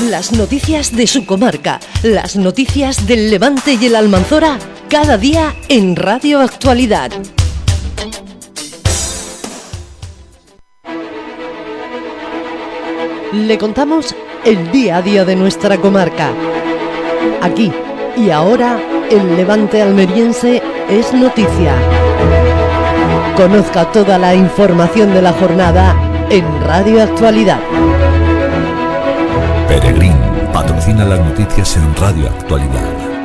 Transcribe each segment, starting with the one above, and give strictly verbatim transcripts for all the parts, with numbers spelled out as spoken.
Las noticias de su comarca, las noticias del Levante y el Almanzora, cada día en Radio Actualidad. Le contamos el día a día de nuestra comarca. Aquí y ahora, el Levante almeriense es noticia. Conozca toda la información de la jornada en Radio Actualidad. Peregrín patrocina las noticias en Radio Actualidad.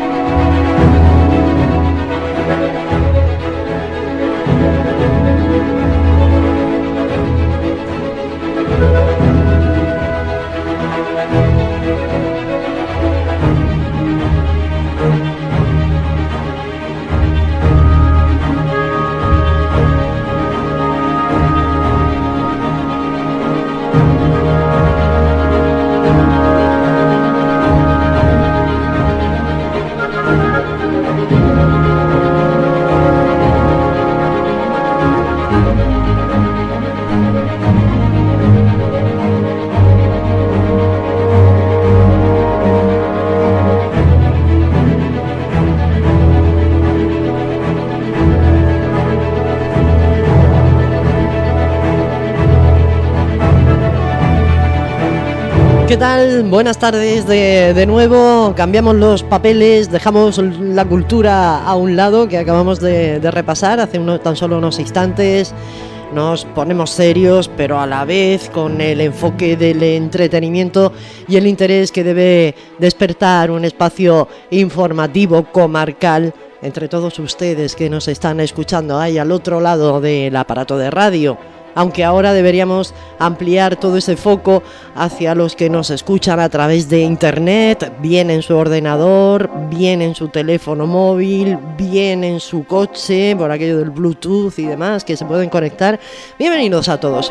¿Qué tal? Buenas tardes de, de nuevo. Cambiamos los papeles, dejamos la cultura a un lado que acabamos de, de repasar hace uno, tan solo unos instantes. Nos ponemos serios, pero a la vez con el enfoque del entretenimiento y el interés que debe despertar un espacio informativo comarcal entre todos ustedes que nos están escuchando ahí al otro lado del aparato de radio. Aunque ahora deberíamos ampliar todo ese foco hacia los que nos escuchan a través de internet, bien en su ordenador, bien en su teléfono móvil, bien en su coche, por aquello del Bluetooth y demás, que se pueden conectar. Bienvenidos a todos.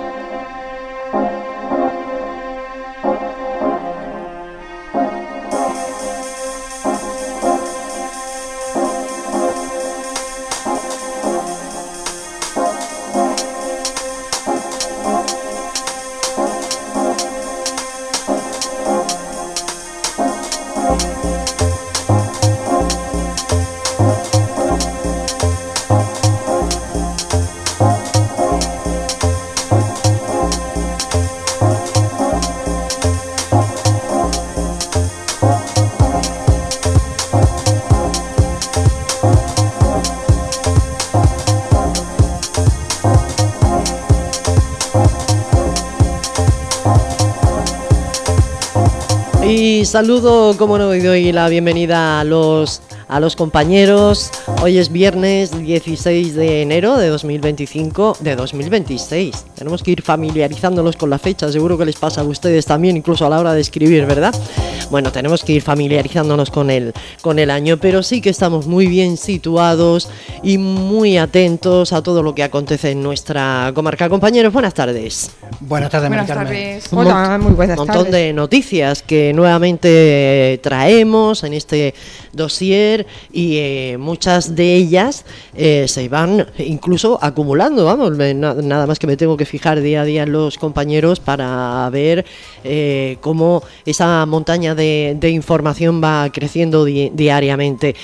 Y saludo, como no, y doy la bienvenida a los, a los compañeros. Hoy es viernes dieciséis de enero de dos mil veinticinco, de dos mil veintiséis. Tenemos que ir familiarizándonos con la fecha, seguro que les pasa a ustedes también, incluso a la hora de escribir, ¿verdad? Bueno, tenemos que ir familiarizándonos con el, con el año, pero sí que estamos muy bien situados y muy atentos a todo lo que acontece en nuestra comarca. Compañeros, buenas tardes. Buenas tardes, buenas Carmen. tardes. Un Hola, muy buenas tardes. Un montón de noticias que nuevamente traemos en este dossier y eh, muchas de ellas eh, se van incluso acumulando, vamos, na, nada más que me tengo que fijar día a día en los compañeros para ver eh, cómo esa montaña de, de información va creciendo di- diariamente.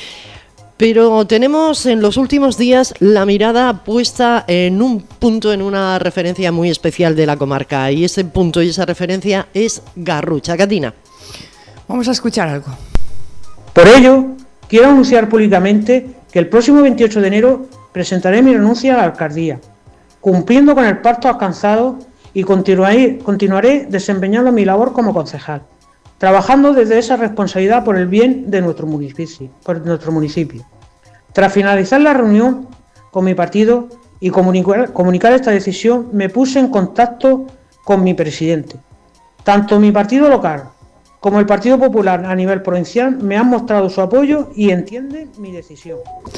Pero tenemos en los últimos días la mirada puesta en un punto, en una referencia muy especial de la comarca, y ese punto y esa referencia es Garrucha. Catina. Vamos a escuchar algo. Por ello, quiero anunciar públicamente que el próximo veintiocho de enero presentaré mi renuncia a la alcaldía, cumpliendo con el pacto alcanzado, y continuaré, continuaré desempeñando mi labor como concejal, trabajando desde esa responsabilidad por el bien de nuestro municipio, por nuestro municipio. Tras finalizar la reunión con mi partido y comunicar, comunicar esta decisión, me puse en contacto con mi presidente. Tanto mi partido local como el Partido Popular a nivel provincial me han mostrado su apoyo y entienden mi decisión.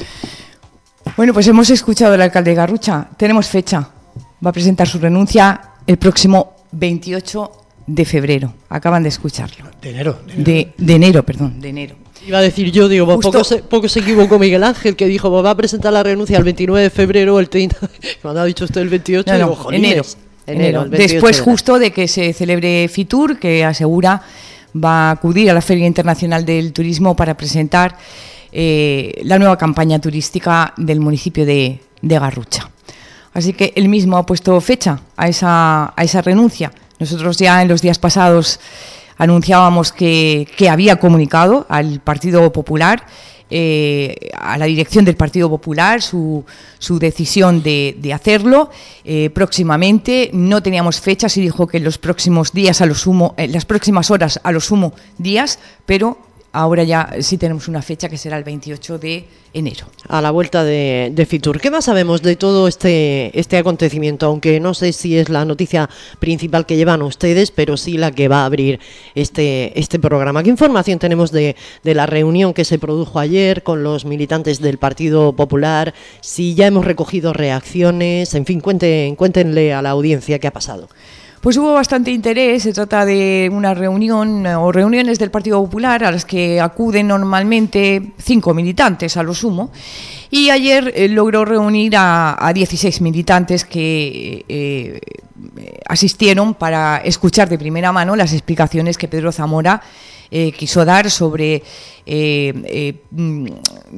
Bueno, pues hemos escuchado al alcalde de Garrucha. Tenemos fecha. Va a presentar su renuncia el próximo veintiocho de febrero. Acaban de escucharlo. De enero. De enero, de, de enero perdón, de enero. Iba a decir yo, digo, Justo... poco, se, poco se equivocó Miguel Ángel, que dijo, va a presentar la renuncia el veintinueve de febrero o el treinta. Cuando ha dicho usted el veintiocho, No, digo, no, enero. enero. enero. Después justo de que se celebre Fitur, que asegura va a acudir a la Feria Internacional del Turismo para presentar eh, la nueva campaña turística del municipio de, de Garrucha. Así que él mismo ha puesto fecha a esa, a esa renuncia. Nosotros ya en los días pasados anunciábamos que, que había comunicado al Partido Popular, eh, a la dirección del Partido Popular, su, su decisión de, de hacerlo eh, próximamente. No teníamos fechas y dijo que en los próximos días, a lo sumo, en las próximas horas, a lo sumo días, pero ahora ya sí tenemos una fecha que será el veintiocho de enero. A la vuelta de, de Fitur. ¿Qué más sabemos de todo este, este acontecimiento? Aunque no sé si es la noticia principal que llevan ustedes, pero sí la que va a abrir este, este programa. ¿Qué información tenemos de, de la reunión que se produjo ayer con los militantes del Partido Popular? Si ya hemos recogido reacciones, en fin, cuenten, cuéntenle a la audiencia qué ha pasado. Pues hubo bastante interés. Se trata de una reunión o reuniones del Partido Popular a las que acuden normalmente cinco militantes a lo sumo, y ayer eh, logró reunir a, a dieciséis militantes que eh, asistieron para escuchar de primera mano las explicaciones que Pedro Zamora eh, quiso dar sobre, eh, eh,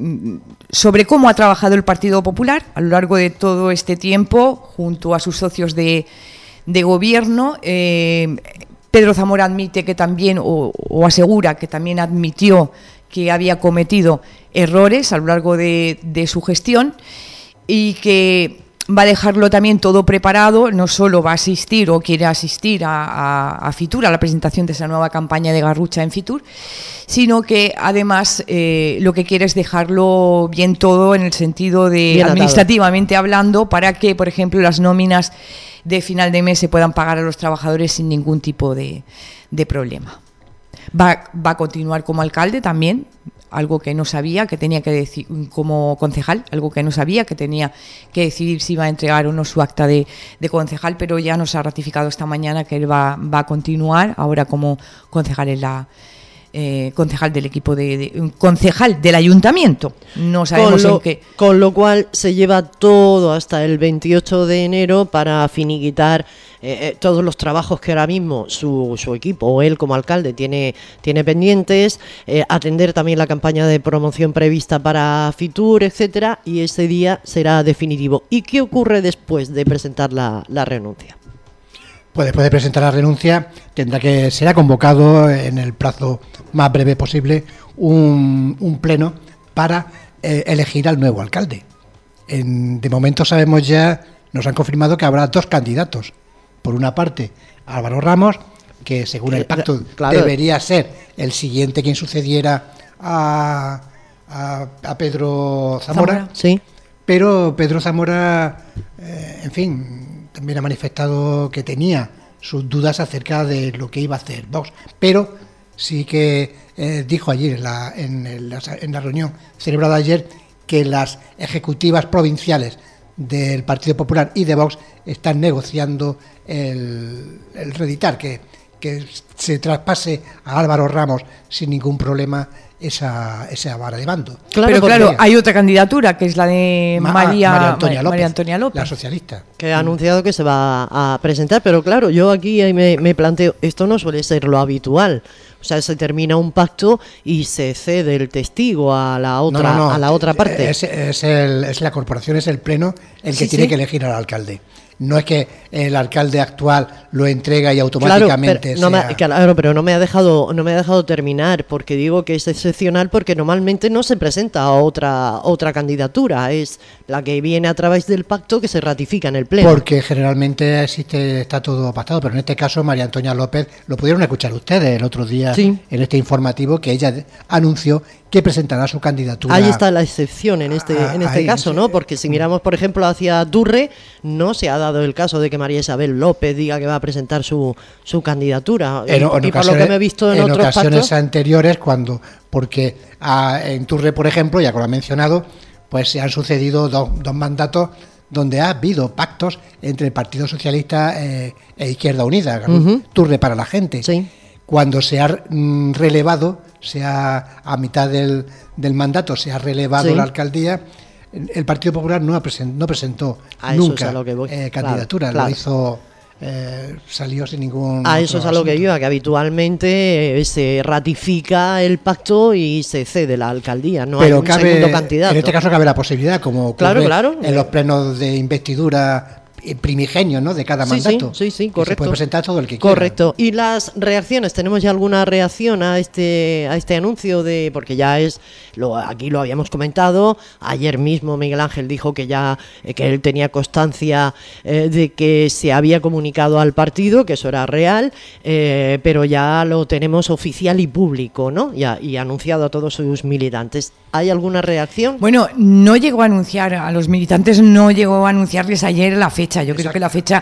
sobre cómo ha trabajado el Partido Popular a lo largo de todo este tiempo junto a sus socios de de gobierno. eh, Pedro Zamora admite que también, o, o asegura que también admitió que había cometido errores a lo largo de, de su gestión, y que va a dejarlo también todo preparado. No solo va a asistir o quiere asistir a, a, a Fitur, a la presentación de esa nueva campaña de Garrucha en Fitur, sino que además eh, lo que quiere es dejarlo bien todo en el sentido de bien administrativamente hablando, para que, por ejemplo, las nóminas de final de mes se puedan pagar a los trabajadores sin ningún tipo de, de problema. Va, va a continuar como alcalde también, algo que no sabía, que tenía que decir, como concejal, algo que no sabía, que tenía que decidir si iba a entregar o no su acta de, de concejal, pero ya nos ha ratificado esta mañana que él va, va a continuar ahora como concejal en la... Eh, concejal del equipo de, de concejal del ayuntamiento. No sabemos con lo, en qué. Con lo cual se lleva todo hasta el veintiocho de enero para finiquitar eh, eh, todos los trabajos que ahora mismo su, su equipo o él como alcalde tiene, tiene pendientes, eh, atender también la campaña de promoción prevista para Fitur, etcétera, y ese día será definitivo. ¿Y qué ocurre después de presentar la, la renuncia? Pues después de presentar la renuncia tendrá que será convocado en el plazo más breve posible un, un pleno para eh, elegir al nuevo alcalde. En, de momento sabemos ya, nos han confirmado que habrá dos candidatos. Por una parte, Álvaro Ramos, que según el pacto claro, debería ser el siguiente quien sucediera a, a, a Pedro Zamora. Zamora. Sí. Pero Pedro Zamora, eh, en fin, también ha manifestado que tenía sus dudas acerca de lo que iba a hacer Vox, pero sí que eh, dijo ayer en la, en, el, en la reunión celebrada ayer que las ejecutivas provinciales del Partido Popular y de Vox están negociando el, el reeditar, que, que se traspase a Álvaro Ramos sin ningún problema esa, esa vara de mando. Claro, pero claro, ella, hay otra candidatura que es la de Ma- María, María, Antonia López, María Antonia López, la socialista, que ha anunciado que se va a presentar. Pero claro, yo aquí me, me planteo, esto no suele ser lo habitual. O sea, se termina un pacto y se cede el testigo a la otra, no, no, no. a la otra parte. Es, es, el, es la corporación, es el pleno el que sí, tiene sí. que elegir al alcalde. No es que el alcalde actual lo entrega y automáticamente claro, pero, sea... no me, claro, pero no me ha dejado no me ha dejado terminar, porque digo que es excepcional porque normalmente no se presenta a otra otra candidatura, es la que viene a través del pacto que se ratifica en el pleno. Porque generalmente existe está todo pactado, pero en este caso María Antonia López, lo pudieron escuchar ustedes el otro día sí. en este informativo, que ella anunció que presentará su candidatura. Ahí está la excepción en este a, en este ahí, caso, ¿no? Porque si miramos, por ejemplo, hacia Durre, no se ha dado el caso de que María Isabel López diga que va a presentar su, su candidatura. En, en y por lo que me he visto en, en otros ocasiones pactos, anteriores, cuando porque a, en Durre, por ejemplo, ya como lo ha mencionado, pues se han sucedido dos, dos mandatos donde ha habido pactos entre el Partido Socialista eh, e Izquierda Unida, uh-huh. Durre para la gente. Sí. Cuando se ha mm, relevado, se ha, a mitad del, del mandato, se ha relevado sí. la alcaldía, el Partido Popular no, ha present, no presentó a nunca es a lo que voy. Eh, candidatura, claro, claro. lo hizo eh, salió sin ningún... A eso es a lo que iba, que habitualmente eh, se ratifica el pacto y se cede la alcaldía, no Pero hay un cabe, segundo candidato. En este caso cabe la posibilidad, como ocurre claro, claro. en los plenos de investidura primigenios, ¿no?, de cada sí, mandato. Sí, sí, sí, correcto. Se puede presentar todo el que correcto. quiera. Y las reacciones, ¿tenemos ya alguna reacción a este a este anuncio de porque ya es lo aquí lo habíamos comentado, ayer mismo Miguel Ángel dijo que ya eh, que él tenía constancia eh, de que se había comunicado al partido, que eso era real, eh, pero ya lo tenemos oficial y público, ¿no? Ya y anunciado a todos sus militantes. ¿Hay alguna reacción? Bueno, no llegó a anunciar a los militantes, no llegó a anunciarles ayer la fecha. Yo Exacto. creo que la fecha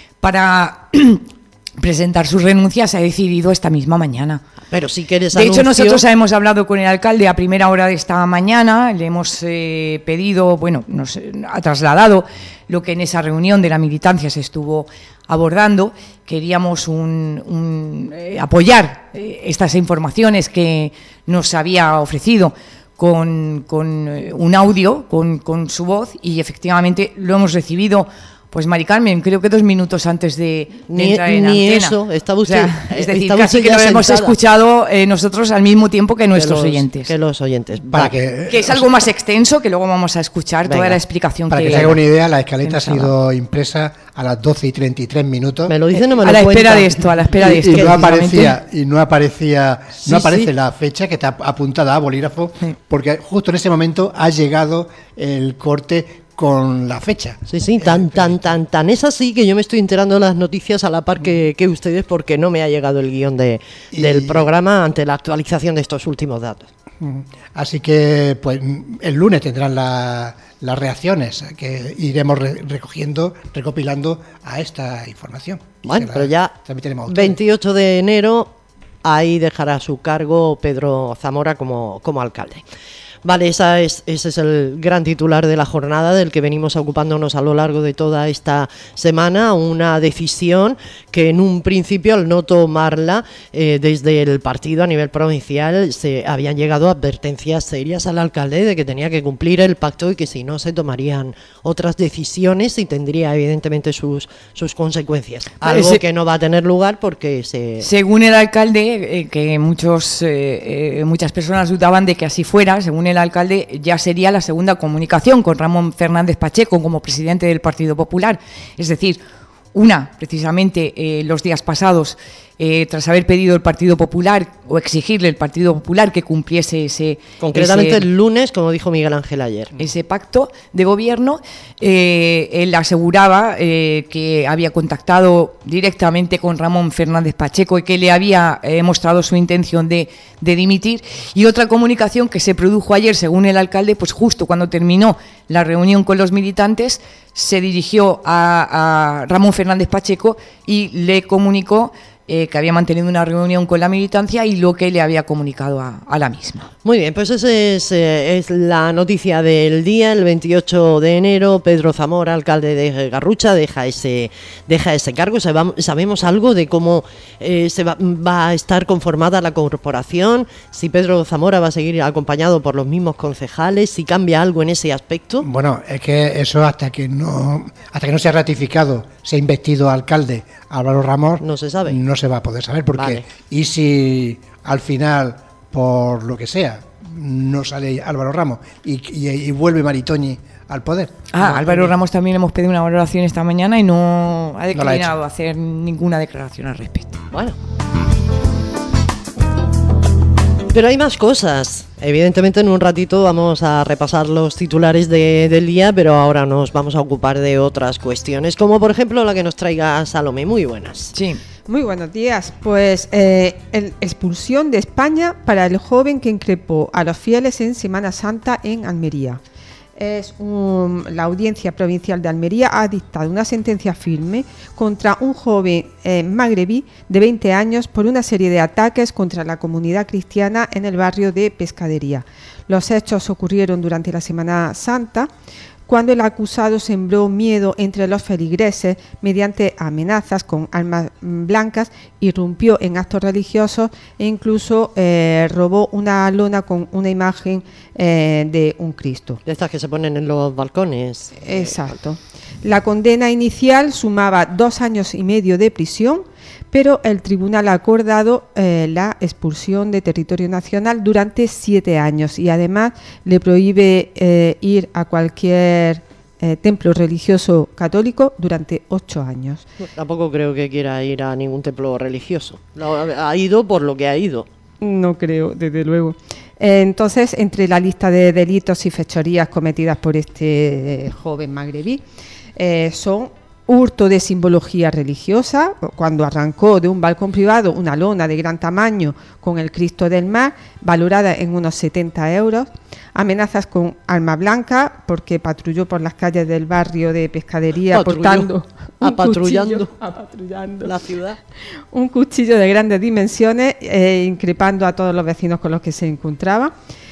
para presentar su renuncia se ha decidido esta misma mañana. Pero sí que eres De anuncio... hecho, nosotros hemos hablado con el alcalde a primera hora de esta mañana, le hemos eh, pedido, bueno, nos ha trasladado lo que en esa reunión de la militancia se estuvo abordando. Queríamos un, un, eh, apoyar eh, estas informaciones que nos había ofrecido con, con un audio, con, con su voz, y efectivamente lo hemos recibido. Pues Mari Carmen, creo que dos minutos antes de, de ni, entrar en ni antena. Eso, estaba usted, o sea, es decir, estaba casi que lo sentada. hemos escuchado eh, nosotros al mismo tiempo que nuestros que los, oyentes. Que los oyentes. Para que, que es algo más extenso, que luego vamos a escuchar Venga. toda la explicación. Para que, que se haga una idea, la escaleta ha sido impresa a las doce y treinta y tres minutos. Me lo dicen, no me a lo la cuenta. espera de esto, a la espera y, de esto. Y no aparecía, y no aparecía, sí, no aparece sí. la fecha que está apuntada a bolígrafo, sí. porque justo en ese momento ha llegado el corte con la fecha. Sí, sí, tan, tan, tan, tan es así que yo me estoy enterando de las noticias a la par que, que ustedes, porque no me ha llegado el guión de, y... del programa ante la actualización de estos últimos datos. Así que pues el lunes tendrán la, las reacciones que iremos re recogiendo, recopilando a esta información. Bueno, la, pero ya veintiocho de enero ahí dejará su cargo Pedro Zamora como, como alcalde. Vale, esa es, ese es el gran titular de la jornada del que venimos ocupándonos a lo largo de toda esta semana, una decisión que en un principio al no tomarla eh, desde el partido a nivel provincial se habían llegado advertencias serias al alcalde de que tenía que cumplir el pacto y que si no se tomarían otras decisiones y tendría evidentemente sus, sus consecuencias. Algo Ese, que no va a tener lugar porque se... Según el alcalde, eh, que muchos eh, eh, muchas personas dudaban de que así fuera, según el alcalde ya sería la segunda comunicación con Ramón Fernández Pacheco como presidente del Partido Popular. Es decir, una, precisamente eh, los días pasados, eh, tras haber pedido el Partido Popular o exigirle el Partido Popular que cumpliese ese... Concretamente ese, el lunes, como dijo Miguel Ángel ayer. Ese pacto de gobierno, eh, él aseguraba eh, que había contactado directamente con Ramón Fernández Pacheco y que le había eh, mostrado su intención de, de dimitir. Y otra comunicación que se produjo ayer, según el alcalde, pues justo cuando terminó la reunión con los militantes, se dirigió a, a Ramón Fernández Pacheco y le comunicó Eh, que había mantenido una reunión con la militancia y lo que le había comunicado a, a la misma. Muy bien, pues esa es, eh, es la noticia del día. El veintiocho de enero, Pedro Zamora, alcalde de Garrucha, deja ese deja ese cargo. ¿Sabemos algo de cómo eh, se va, va a estar conformada la corporación? Si Pedro Zamora va a seguir acompañado por los mismos concejales, si cambia algo en ese aspecto. Bueno, es que eso hasta que no hasta que no se ha ratificado, se ha investido alcalde Álvaro Ramos, no se sabe. No se va a poder saber, porque vale. Y si al final, por lo que sea, no sale Álvaro Ramos y, y, y vuelve Maritoñi al poder. Ah, no, Álvaro porque... Ramos también hemos pedido una valoración esta mañana y no ha declinado no hacer ninguna declaración al respecto. Bueno. Pero hay más cosas. Evidentemente en un ratito vamos a repasar los titulares de, del día, pero ahora nos vamos a ocupar de otras cuestiones, como por ejemplo la que nos traiga Salomé. Muy buenas. Sí. Muy buenos días. Pues eh, el, expulsión de España para el joven que increpó a los fieles en Semana Santa en Almería. Es un, la Audiencia Provincial de Almería ha dictado una sentencia firme contra un joven eh, magrebí de veinte años por una serie de ataques contra la comunidad cristiana en el barrio de Pescadería. Los hechos ocurrieron durante la Semana Santa, cuando el acusado sembró miedo entre los feligreses mediante amenazas con armas blancas, irrumpió en actos religiosos e incluso eh, robó una lona con una imagen eh, de un Cristo. De estas que se ponen en los balcones. Exacto. La condena inicial sumaba dos años y medio de prisión, pero el tribunal ha acordado eh, la expulsión de territorio nacional durante siete años y además le prohíbe eh, ir a cualquier eh, templo religioso católico durante ocho años. Tampoco creo que quiera ir a ningún templo religioso. Ha ido por lo que ha ido. No creo, desde luego. Entonces, entre la lista de delitos y fechorías cometidas por este eh, joven magrebí, eh, son hurto de simbología religiosa, cuando arrancó de un balcón privado una lona de gran tamaño con el Cristo del Mar, valorada en unos setenta euros, amenazas con arma blanca, porque patrulló por las calles del barrio de Pescadería Patrulló. portando un Apatrullando. cuchillo, apatrullando La ciudad. un cuchillo de grandes dimensiones, eh, increpando a todos los vecinos con los que se encontraba.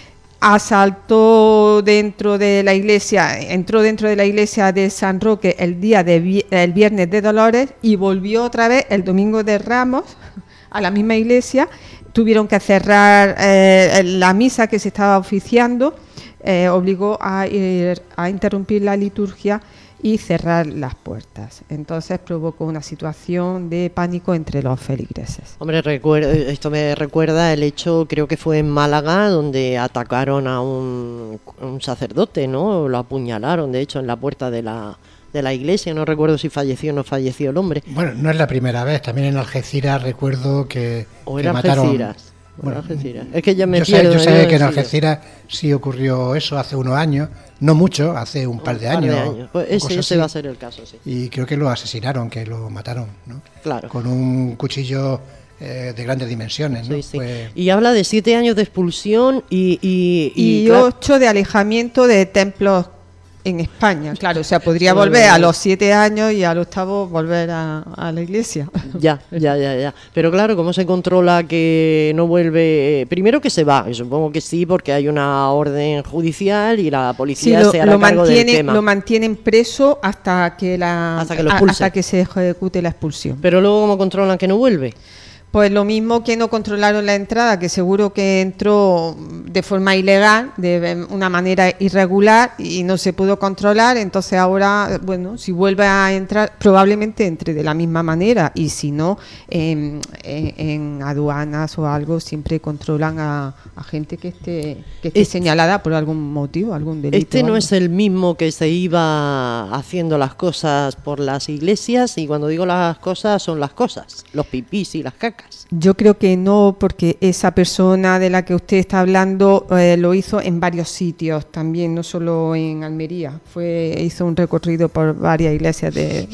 Asaltó dentro de la iglesia, entró dentro de la iglesia de San Roque el día de vi- el viernes de Dolores y volvió otra vez el domingo de Ramos a la misma iglesia. Tuvieron que cerrar eh, la misa que se estaba oficiando, eh, obligó a, ir, a interrumpir la liturgia y cerrar las puertas. Entonces provocó una situación de pánico entre los feligreses. Hombre, recuerda, esto me recuerda el hecho, creo que fue en Málaga, donde atacaron a un, un sacerdote, ¿no? Lo apuñalaron, de hecho, en la puerta de la, de la iglesia. No recuerdo si falleció o no falleció el hombre. Bueno, no es la primera vez, también en Algeciras recuerdo que, O que era mataron... Algeciras. Bueno, Algeciras. Es que ya me yo sé, pierdo, yo sé yo que en no Algeciras sí ocurrió eso hace unos años, no mucho, hace un par de Un par años. de años. Pues o ese, cosas ese así. va a ser el caso, sí. Y creo que lo asesinaron, que lo mataron, ¿no? Claro. Con un cuchillo eh, de grandes dimensiones, ¿no? Sí, sí. Pues- Y habla de siete años de expulsión y... Y, Y, y, claro, ocho de alejamiento de templos en España, claro, o sea, podría Sí, volver bueno. a los siete años y al octavo volver a, a la iglesia. Ya, ya, ya, ya. Pero claro, ¿cómo se controla que no vuelve? Primero que se va, y supongo que sí, porque hay una orden judicial y la Sí, policía lo, se hará lo cargo del mantienen, tema. lo mantienen preso hasta que la Hasta que lo a- expulsen. hasta que se ejecute la expulsión. Pero luego, ¿cómo controlan que no vuelve? Pues lo mismo que no controlaron la entrada, que seguro que entró de forma ilegal, de una manera irregular y no se pudo controlar, entonces ahora, bueno, si vuelve a entrar, probablemente entre de la misma manera y si no, en, en- en aduanas o algo siempre controlan a, a gente que esté, que esté Este- señalada por algún motivo, algún delito. Este o no algo. es el mismo que se iba haciendo las cosas por las iglesias, y cuando digo las cosas son las cosas, los pipís y las cacas. Yo creo que no, porque esa persona de la que usted está hablando eh, lo hizo en varios sitios también, no solo en Almería. Fue hizo un recorrido por varias iglesias de,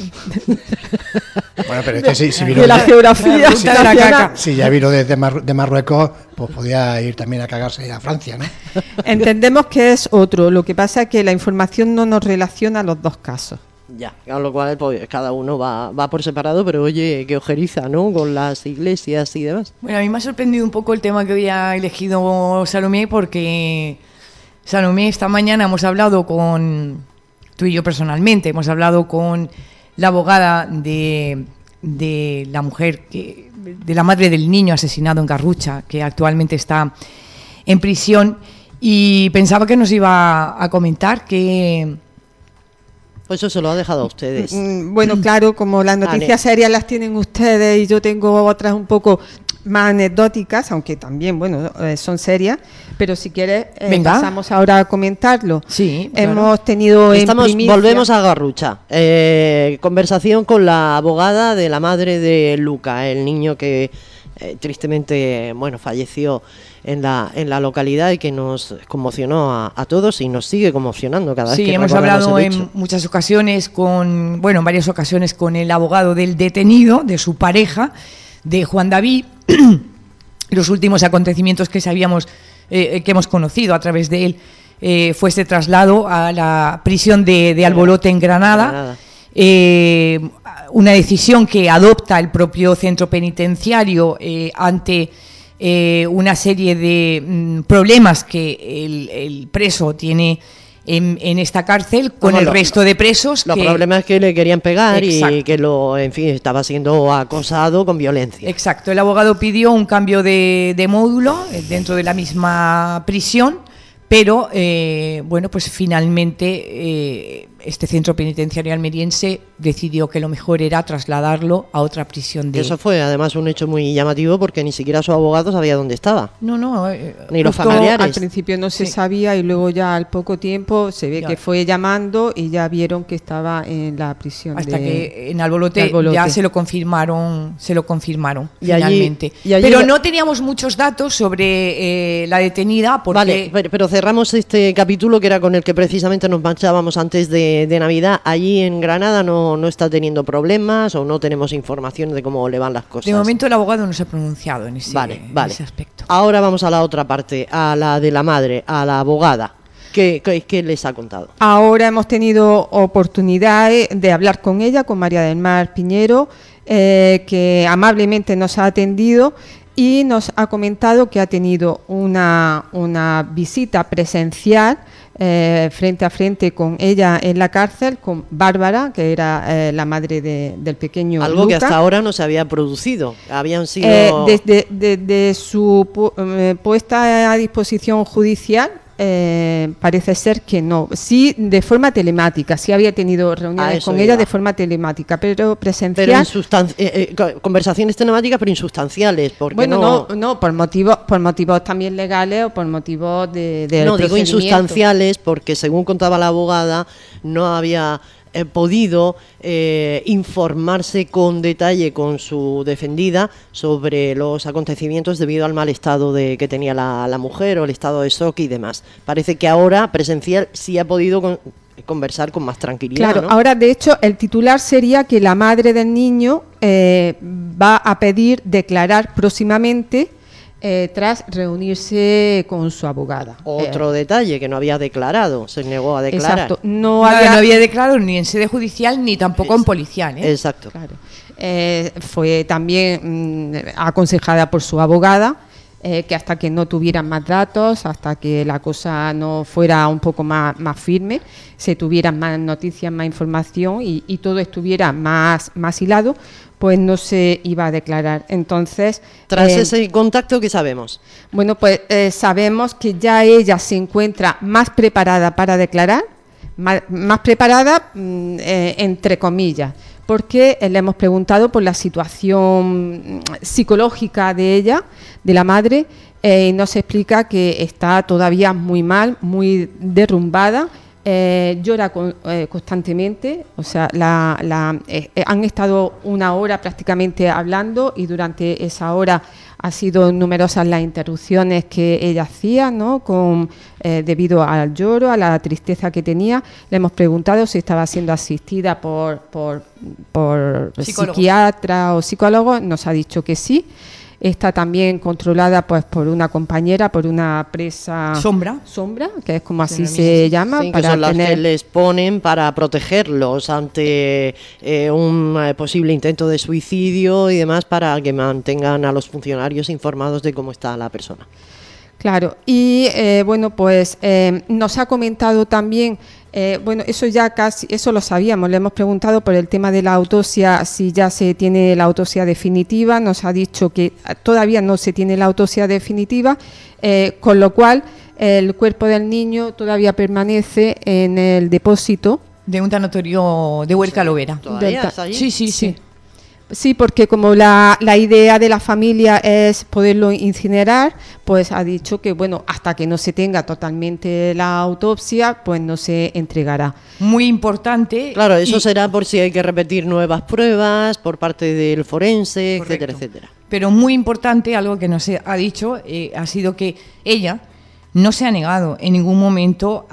Bueno, pero es que si, si vino de la de- geografía ruta de la nacional. caca. si ya vino desde Mar- de Marruecos, pues podía ir también a cagarse a Francia, ¿no? Entendemos que es otro. Lo que pasa es que la información no nos relaciona los dos casos. Ya, con lo cual pues, cada uno va, va por separado, pero oye, qué ojeriza, ¿no? Con las iglesias y demás. Bueno, a mí me ha sorprendido un poco el tema que había elegido Salomé, porque Salomé, esta mañana hemos hablado con, tú y yo personalmente, hemos hablado con la abogada de, de la mujer, que, de la madre del niño asesinado en Garrucha, que actualmente está en prisión, y pensaba que nos iba a comentar que... Pues eso se lo ha dejado a ustedes. Mm, Bueno, claro, como las noticias Vale. serias las tienen ustedes y yo tengo otras un poco más anecdóticas, aunque también, bueno, eh, son serias, pero si quieres eh, Venga. pasamos ahora a comentarlo. Sí, Hemos tenido en Estamos, primicia- volvemos a Garrucha. Eh, conversación con la abogada de la madre de Luca, el niño que eh, tristemente, bueno, falleció en la en la localidad y que nos conmocionó a, a todos y nos sigue conmocionando cada vez Sí, que hemos recordamos hablado el en hecho. muchas ocasiones con, bueno, en varias ocasiones con el abogado del detenido, de su pareja, de Juan David, los últimos acontecimientos que sabíamos, eh, que hemos conocido a través de él, eh, fue ese traslado a la prisión de, de Albolote en Granada. Granada. Eh, una decisión que adopta el propio centro penitenciario eh, ante eh, una serie de mm, problemas que el, el preso tiene en, en esta cárcel con Vamos, el lo- resto de presos. Los que- problemas es que le querían pegar Exacto. y que lo, en fin, estaba siendo acosado con violencia. Exacto, el abogado pidió un cambio de, de módulo eh, dentro de la misma prisión, pero eh, bueno, pues finalmente eh, este centro penitenciario almeriense decidió que lo mejor era trasladarlo a otra prisión de... Eso fue además un hecho muy llamativo porque ni siquiera su abogado sabía dónde estaba. No, no. Eh, ni los justo familiares. Al principio no se Sí. sabía y luego ya al poco tiempo se ve Ya. que fue llamando y ya vieron que estaba en la prisión. Hasta de, que en Albolote, de Albolote. ya se lo confirmaron, se lo confirmaron Y allí- finalmente. y allí pero la- no teníamos muchos datos sobre eh, la detenida porque... Vale, pero, pero cerramos este capítulo que era con el que precisamente nos marchábamos antes de, de Navidad. Allí en Granada no, no está teniendo problemas o no tenemos información de cómo le van las cosas. De momento el abogado no se ha pronunciado en ese, Vale, en vale. ese aspecto. Ahora vamos a la otra parte, a la de la madre, a la abogada. ¿Qué, qué, qué les ha contado? Ahora hemos tenido oportunidad de hablar con ella, con María del Mar Piñero, eh, que amablemente nos ha atendido y nos ha comentado que ha tenido una, una visita presencial eh, frente a frente con ella en la cárcel, con Bárbara, que era eh, la madre de- del pequeño Algo que Luca. hasta ahora no se había producido. Habían sido... Eh, desde, desde su pu- eh, puesta a disposición judicial, eh, parece ser que no. Sí, de forma telemática, sí había tenido A reuniones eso con iba. ella de forma telemática, pero presencial. Pero insustan- eh, eh, co- conversaciones telemáticas, pero insustanciales. Porque bueno, no, no, no, por motivos, por motivos también legales o por motivos de, de no digo procedimiento. insustanciales, porque según contaba la abogada, no había eh, podido eh, informarse con detalle con su defendida sobre los acontecimientos debido al mal estado de que tenía la, la mujer o el estado de shock y demás. Parece que ahora presencial sí ha podido con- conversar con más tranquilidad. Claro, ¿no? ahora de hecho el titular sería que la madre del niño eh, va a pedir declarar próximamente eh, tras reunirse con su abogada. Otro Eh, detalle que no había declarado, se negó a declarar. Exacto, no No había, no había declarado ni en sede judicial ni tampoco en policial. ¿eh? Exacto. Claro. Eh, fue también mm, aconsejada por su abogada eh, que hasta que no tuvieran más datos, hasta que la cosa no fuera un poco más, más firme, se tuvieran más noticias, más información y, y todo estuviera más, más hilado, pues no se iba a declarar. Entonces, Tras eh, ese contacto, ¿qué sabemos? bueno, pues eh, sabemos que ya ella se encuentra más preparada para declarar, más, más preparada mm, eh, entre comillas, porque eh, le hemos preguntado por la situación mm, psicológica de ella, de la madre, eh, y nos explica que está todavía muy mal, muy derrumbada. Eh, llora con- eh, constantemente, o sea, la, la, eh, eh, han estado una hora prácticamente hablando y durante esa hora ha sido numerosas las interrupciones que ella hacía, ¿no? Con, eh, debido al lloro, a la tristeza que tenía. Le hemos preguntado si estaba siendo asistida por, por, por Psicólogos. psiquiatra o psicólogo, nos ha dicho que sí. Está también controlada pues por una compañera, por una presa Sombra. sombra, que es como así Sí, se llama, Sí, que para son las tener que les ponen para protegerlos ante eh, un eh, posible intento de suicidio y demás, para que mantengan a los funcionarios informados de cómo está la persona. Claro, y eh, bueno, pues eh, nos ha comentado también, eh, bueno, eso ya casi, eso lo sabíamos, le hemos preguntado por el tema de la autopsia, si ya se tiene la autopsia definitiva, nos ha dicho que todavía no se tiene la autopsia definitiva, eh, con lo cual el cuerpo del niño todavía permanece en el depósito. De un tanatorio de Huerca Lovera. ¿Todavía Delta. está allí? Sí, sí, sí. Sí, porque como la, la idea de la familia es poderlo incinerar, pues ha dicho que, bueno, hasta que no se tenga totalmente la autopsia, pues no se entregará. Muy importante. Claro, eso y- será por si hay que repetir nuevas pruebas por parte del forense, Correcto. etcétera, etcétera. Pero muy importante, algo que nos ha dicho, eh, ha sido que ella no se ha negado en ningún momento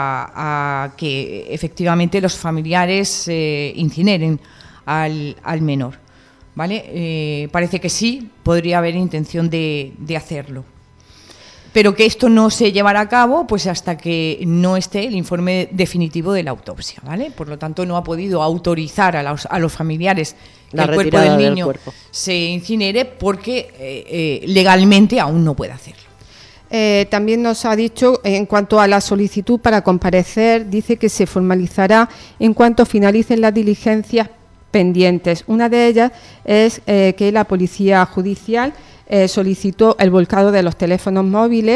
a, a que efectivamente los familiares eh, incineren al, al menor. ¿Vale? Eh, parece que sí, podría haber intención de, de hacerlo. Pero que esto no se llevará a cabo pues hasta que no esté el informe definitivo de la autopsia, ¿vale? Por lo tanto, no ha podido autorizar a los, a los familiares que La el cuerpo retirada del del niño cuerpo. se incinere porque eh, eh, legalmente aún no puede hacerlo. Eh, también nos ha dicho, en cuanto a la solicitud para comparecer, dice que se formalizará en cuanto finalicen las diligencias pendientes. Una de ellas es eh, que la Policía Judicial eh, solicitó el volcado de los teléfonos móviles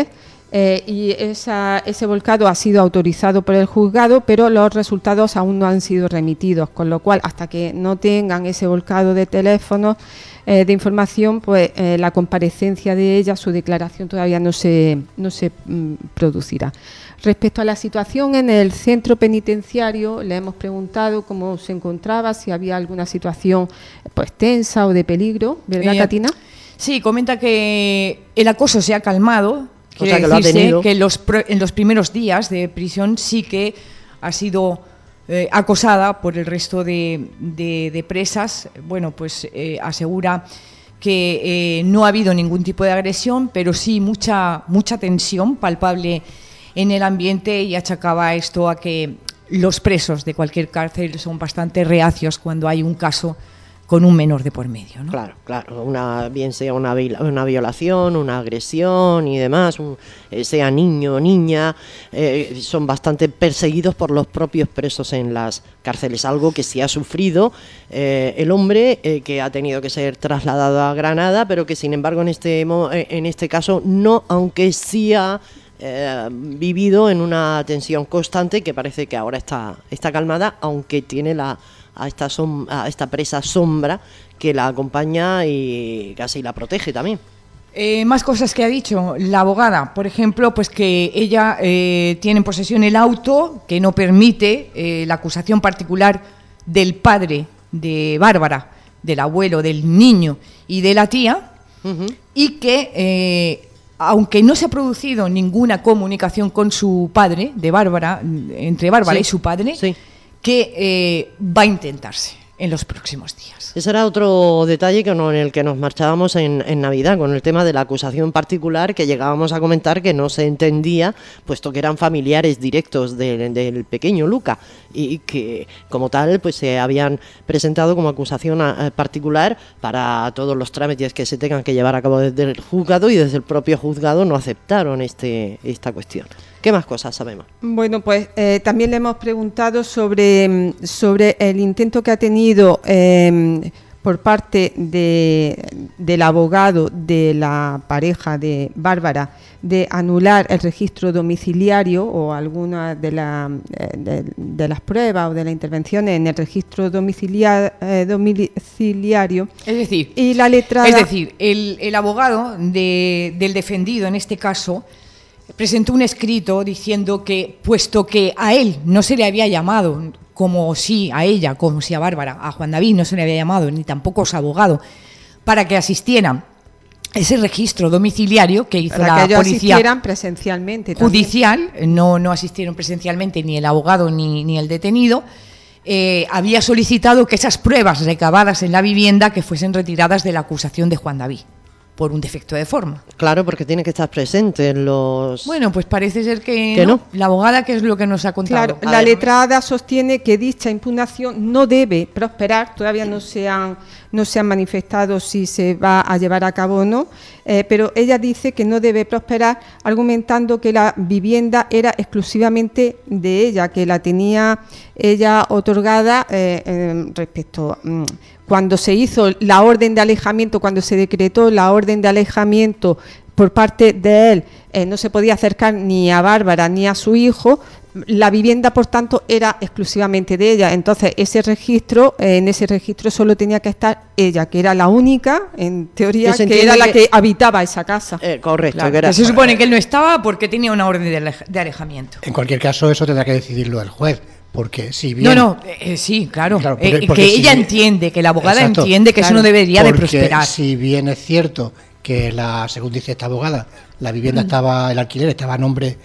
Eh, y esa, ese volcado ha sido autorizado por el juzgado, pero los resultados aún no han sido remitidos, con lo cual hasta que no tengan ese volcado de teléfonos eh, de información, pues eh, la comparecencia de ella, su declaración todavía no se, no se mm, producirá. Respecto a la situación en el centro penitenciario, le hemos preguntado cómo se encontraba, si había alguna situación pues tensa o de peligro, ¿verdad, eh, Katina? Sí, comenta que el acoso se ha calmado. O sea, que lo ha tenido. Que los, en los primeros días de prisión sí que ha sido eh, acosada por el resto de, de, de presas. Bueno, pues eh, asegura que eh, no ha habido ningún tipo de agresión, pero sí mucha, mucha tensión palpable en el ambiente, y achacaba esto a que los presos de cualquier cárcel son bastante reacios cuando hay un caso con un menor de por medio, ¿no? Claro, claro, una, bien sea una, una violación, una agresión y demás, un, eh, sea niño o niña, eh, son bastante perseguidos por los propios presos en las cárceles, algo que sí ha sufrido eh, el hombre eh, que ha tenido que ser trasladado a Granada, pero que sin embargo en este, en este caso no, aunque sí ha eh, vivido en una tensión constante que parece que ahora está, está calmada, aunque tiene la... A esta, som a esta presa sombra que la acompaña y casi la protege también. Eh, más cosas que ha dicho la abogada, por ejemplo, pues que ella eh, tiene en posesión el auto que no permite eh, la acusación particular del padre de Bárbara, del abuelo, del niño y de la tía, uh-huh. y que eh, aunque no se ha producido ninguna comunicación con su padre, de Bárbara, entre Bárbara sí. y su padre, sí. que eh, va a intentarse en los próximos días. Ese era otro detalle que no, en el que nos marchábamos en, en Navidad, con el tema de la acusación particular, que llegábamos a comentar que no se entendía, puesto que eran familiares directos de, del pequeño Luca, y que como tal pues se habían presentado como acusación a, a particular para todos los trámites que se tengan que llevar a cabo desde el juzgado, y desde el propio juzgado no aceptaron este esta cuestión. ¿Qué más cosas sabemos? Bueno, pues eh, también le hemos preguntado sobre, sobre el intento que ha tenido eh, por parte de, del abogado de la pareja de Bárbara de anular el registro domiciliario o alguna de, la, de, de las pruebas o de las intervenciones en el registro domiciliar, eh, domiciliario. Es decir, y la letrada, es decir el, el abogado de, del defendido en este caso presentó un escrito diciendo que, puesto que a él no se le había llamado, como sí a ella, como sí a Bárbara, a Juan David no se le había llamado, ni tampoco a su abogado, para que asistieran a ese registro domiciliario que hizo para la que ellos policía asistieran presencialmente judicial, no, no asistieron presencialmente ni el abogado ni, ni el detenido, eh, había solicitado que esas pruebas recabadas en la vivienda que fuesen retiradas de la acusación de Juan David por un defecto de forma. Claro, porque tiene que estar presente en los... Bueno, pues parece ser que, ¿Que no? no. La abogada, ¿qué es lo que nos ha contado? Claro, la letrada sostiene que dicha impugnación no debe prosperar, todavía no se han, no se han manifestado si se va a llevar a cabo o no, eh, pero ella dice que no debe prosperar, argumentando que la vivienda era exclusivamente de ella, que la tenía ella otorgada eh, eh, respecto... Mm, cuando se hizo la orden de alejamiento, cuando se decretó la orden de alejamiento por parte de él, eh, no se podía acercar ni a Bárbara ni a su hijo, la vivienda, por tanto, era exclusivamente de ella. Entonces, ese registro, eh, en ese registro solo tenía que estar ella, que era la única, en teoría, que, que era la que, que habitaba esa casa. Eh, correcto. Claro, que, era... que se supone que él no estaba porque tenía una orden de, alej de alejamiento. En cualquier caso, eso tendrá que decidirlo el juez. Porque si bien... No, no, eh, sí, claro, claro porque, porque eh, que si ella bien, entiende, que la abogada exacto, entiende que claro, eso no debería de porque prosperar. Si bien es cierto que, la, según dice esta abogada, la vivienda estaba, el alquiler estaba a nombre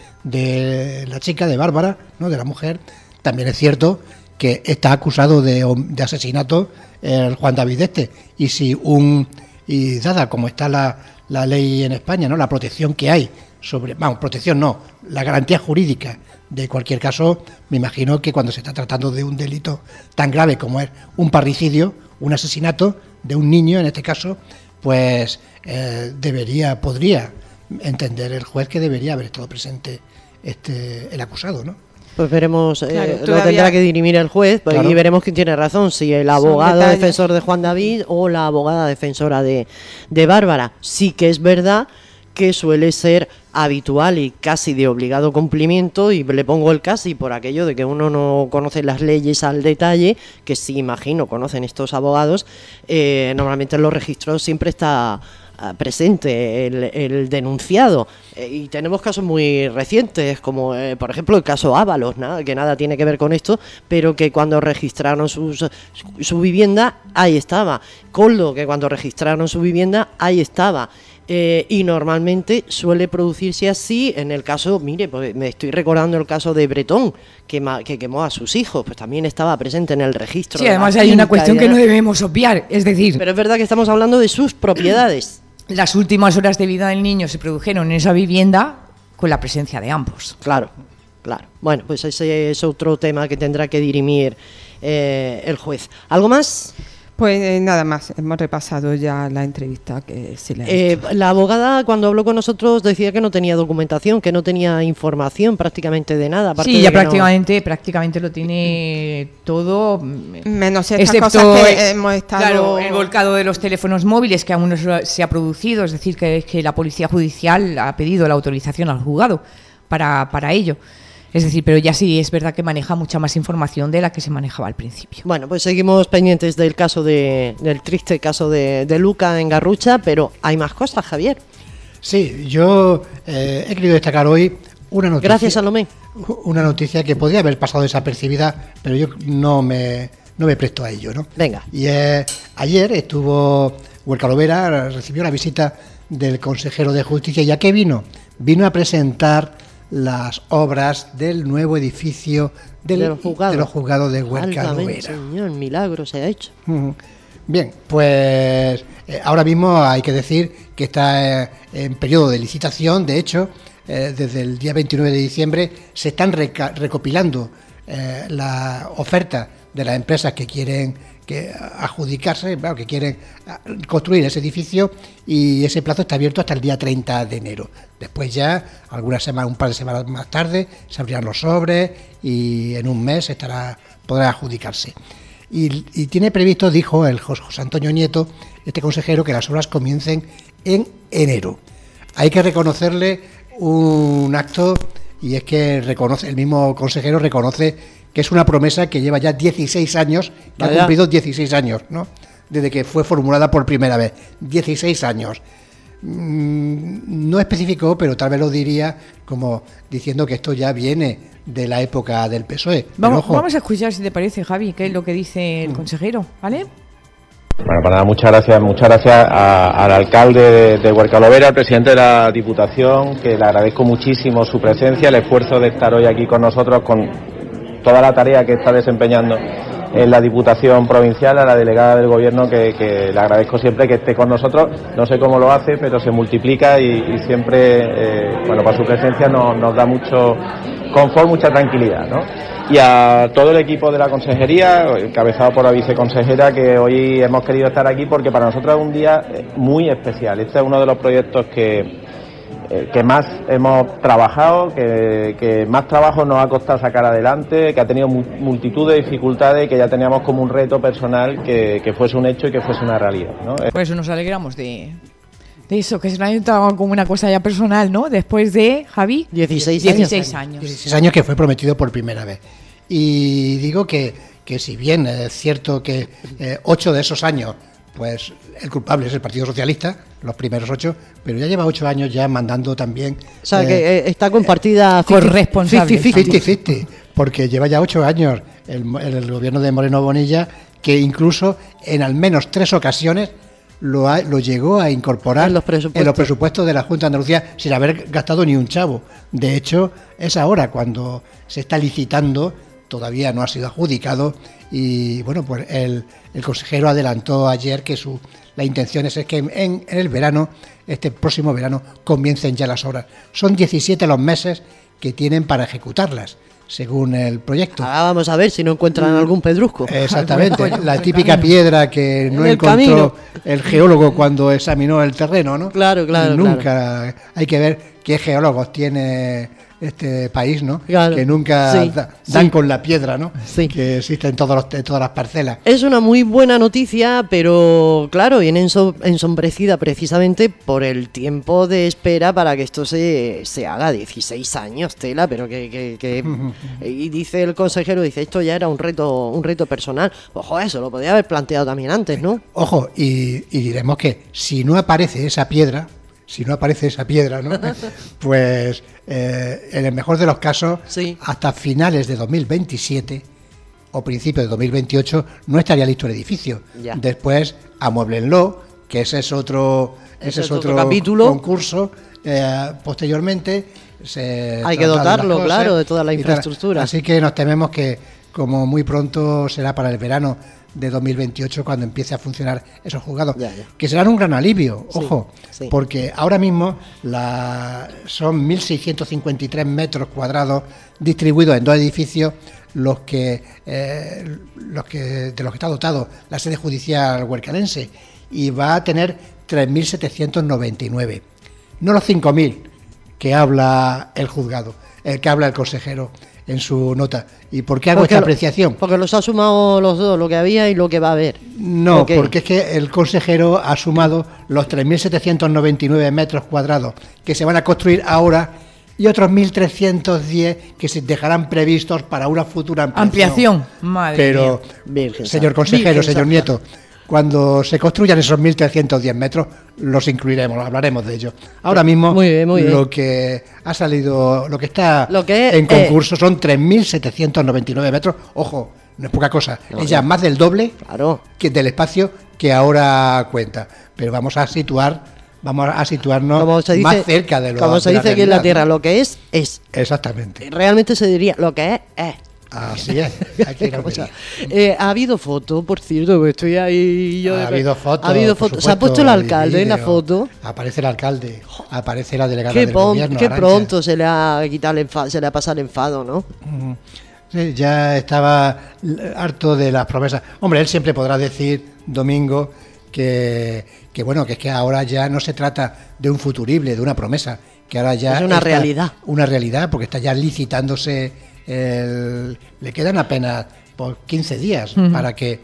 de la chica, de Bárbara, ¿no?, de la mujer, también es cierto que está acusado de, de asesinato el Juan David este. Y si un... Y dada como está la, la ley en España, ¿no?, la protección que hay sobre... Vamos, protección no, la garantía jurídica. De cualquier caso, me imagino que cuando se está tratando de un delito tan grave como es un parricidio, un asesinato de un niño, en este caso, pues eh, debería, podría entender el juez que debería haber estado presente este el acusado, ¿no? Pues veremos, claro, eh, lo tendrá que dirimir el juez, pues, claro. Y veremos quién tiene razón, si el abogado defensor de Juan David o la abogada defensora de, de Bárbara. Sí que es verdad que suele ser habitual y casi de obligado cumplimiento, y le pongo el casi por aquello de que uno no conoce las leyes al detalle, que sí imagino conocen estos abogados. Eh, normalmente en los registros siempre está presente el, el denunciado, eh, y tenemos casos muy recientes como eh, por ejemplo el caso Ábalos, nada, que nada tiene que ver con esto, pero que cuando registraron sus, su, su vivienda ahí estaba. Coldo, que cuando registraron su vivienda ahí estaba. Eh, y normalmente suele producirse así en el caso, mire, pues me estoy recordando el caso de Bretón, que, ma, que quemó a sus hijos, pues también estaba presente en el registro. Sí, además hay una cuestión que no debemos obviar, es decir... Pero es verdad que estamos hablando de sus propiedades. Las últimas horas de vida del niño se produjeron en esa vivienda con la presencia de ambos. Claro, claro. Bueno, pues ese es otro tema que tendrá que dirimir eh, el juez. ¿Algo más? Pues eh, nada más, hemos repasado ya la entrevista que se le ha eh, hecho. La abogada, cuando habló con nosotros, decía que no tenía documentación, que no tenía información prácticamente de nada. Sí, ya prácticamente, no... prácticamente lo tiene todo, menos estas excepto cosas que hemos estado... Claro, el volcado de los teléfonos móviles, que aún no se ha producido, es decir, que, que la Policía Judicial ha pedido la autorización al juzgado para, para ello. Es decir, pero ya sí es verdad que maneja mucha más información de la que se manejaba al principio. Bueno, pues seguimos pendientes del caso de, del triste caso de, de Luca en Garrucha, pero hay más cosas, Javier. Sí, yo eh, he querido destacar hoy una noticia. Gracias, Salomé. Una noticia que podría haber pasado desapercibida, pero yo no me, no me presto a ello, ¿no? Venga. Y eh, ayer estuvo Huercalovera, recibió la visita del consejero de Justicia. ¿Y a qué vino? Vino a presentar las obras del nuevo edificio del, de los juzgados de, los juzgados de Huercalovera. Señor, milagro se ha hecho. Bien, pues eh, ahora mismo hay que decir que está eh, en periodo de licitación. De hecho, eh, desde el día veintinueve de diciembre se están reca- recopilando eh, la oferta de las empresas que quieren que adjudicarse, bueno, que quieren construir ese edificio, y ese plazo está abierto hasta el día treinta de enero. Después ya, algunas semanas, un par de semanas más tarde, se abrirán los sobres y en un mes estará podrá adjudicarse. Y, y tiene previsto, dijo el José Antonio Nieto, este consejero, que las obras comiencen en enero. Hay que reconocerle un acto, y es que reconoce el mismo consejero reconoce que es una promesa que lleva ya dieciséis años, que Vaya. ha cumplido dieciséis años, ¿no? Desde que fue formulada por primera vez. dieciséis años. Mm, no especificó, pero tal vez lo diría como diciendo que esto ya viene de la época del P S O E. Vamos, vamos a escuchar, si te parece, Javi, qué es lo que dice el mm. consejero, ¿vale? Bueno, para nada, muchas gracias, muchas gracias a, al alcalde de, de Huercalovera, al presidente de la Diputación, que le agradezco muchísimo su presencia, el esfuerzo de estar hoy aquí con nosotros, con toda la tarea que está desempeñando en la Diputación Provincial, a la delegada del Gobierno, que, que le agradezco siempre que esté con nosotros. No sé cómo lo hace, pero se multiplica y, y siempre, eh, bueno, por su presencia nos, nos da mucho confort, mucha tranquilidad, ¿no? Y a todo el equipo de la consejería, encabezado por la viceconsejera, que hoy hemos querido estar aquí porque para nosotros es un día muy especial. Este es uno de los proyectos que que más hemos trabajado, que, que más trabajo nos ha costado sacar adelante, que ha tenido multitud de dificultades y que ya teníamos como un reto personal que, que fuese un hecho y que fuese una realidad, ¿no? Pues nos alegramos de, de eso, que se nos ha notado como una cosa ya personal, ¿no? Después de, Javi, dieciséis años. dieciséis años que fue prometido por primera vez. Y digo que, que si bien es cierto que eh, ocho de esos años, pues el culpable es el Partido Socialista, los primeros ocho, pero ya lleva ocho años ya mandando también... O sea, eh, que eh, está compartida con responsables. cincuenta cincuenta, porque lleva ya ocho años el, el gobierno de Moreno Bonilla, que incluso en al menos tres ocasiones lo, ha, lo llegó a incorporar en los, presupuestos. en los presupuestos de la Junta de Andalucía sin haber gastado ni un chavo. De hecho, es ahora cuando se está licitando, todavía no ha sido adjudicado, y bueno, pues el, el consejero adelantó ayer que su la intención es que en, en el verano, este próximo verano, comiencen ya las obras. Son diecisiete los meses que tienen para ejecutarlas, según el proyecto. Ahora vamos a ver si no encuentran algún pedrusco. Exactamente, la típica piedra que no encontró camino. el geólogo cuando examinó el terreno, ¿no? Claro, claro. Nunca. Claro. Hay que ver qué geólogos tiene este país, ¿no? Claro. Que nunca Sí, da, dan sí. con la piedra, ¿no? Sí. Que existe en, todos los, en todas las parcelas. Es una muy buena noticia, pero claro, viene enso- ensombrecida precisamente por el tiempo de espera para que esto se, se haga. dieciséis años, tela, pero que... que, que- y dice el consejero, dice, esto ya era un reto un reto personal. Ojo, eso lo podía haber planteado también antes, ¿no? Ojo, y, y diremos que si no aparece esa piedra, si no aparece esa piedra, ¿no? Pues eh, en el mejor de los casos, Sí. hasta finales de dos mil veintisiete o principios de dos mil veintiocho no estaría listo el edificio. Ya. Después, amuéblenlo, que ese es otro, ese Ese es es otro otro capítulo. concurso. Eh, posteriormente se Hay que trasladen dotarlo, las cosas claro, de toda la y tal. infraestructura. Así que nos tememos que, como muy pronto será para el verano de dos mil veintiocho cuando empiece a funcionar esos juzgados, Ya, ya. que serán un gran alivio, Sí, ojo, sí. porque ahora mismo la, son mil seiscientos cincuenta y tres metros cuadrados distribuidos en dos edificios los que, eh, los que de los que está dotado la sede judicial huercanense, y va a tener tres mil setecientos noventa y nueve, no los cinco mil que habla el juzgado, el que habla el consejero en su nota. ¿Y por qué hago Porque esta lo- apreciación? Porque los ha sumado los dos, lo que había y lo que va a haber. No, Ok. porque es que el consejero ha sumado los tres mil setecientos noventa y nueve metros cuadrados que se van a construir ahora y otros mil trescientos diez que se dejarán previstos para una futura ampliación. Ampliación, madre Pero, mía. Virgen señor santa. consejero, Virgen señor santa. Nieto, cuando se construyan esos mil trescientos diez metros, los incluiremos, hablaremos de ello. Ahora mismo, Muy bien, muy bien. lo que ha salido, lo que está Lo que es, en eh, concurso son tres mil setecientos noventa y nueve metros. Ojo, no es poca cosa, No, es ya no. más del doble Claro. que del espacio que ahora cuenta. Pero vamos a situar, vamos a situarnos Como se dice, más cerca de lo como se de dice aquí en la realidad, Tierra, ¿no? lo que es, es. Exactamente. Realmente se diría, lo que es, es. Así es. Aquí no O sea, quería. eh, ha habido foto, por cierto, porque estoy ahí yo. Ha habido fotos. Ha habido por foto. Se ha supuesto, puesto el y alcalde en la vídeo. foto. Aparece el alcalde, aparece la delegada Qué, del pon- gobierno. qué Arantxa. pronto se le ha quitado el enfado, se le ha pasado el enfado, ¿no? Ujú. Sí, ya estaba l- harto de las promesas. Hombre, él siempre podrá decir, Domingo, que, que bueno, que es que ahora ya no se trata de un futurible, de una promesa, que ahora ya Es una está- realidad. Una realidad, porque está ya licitándose. El, le quedan apenas por quince días Ujú. para que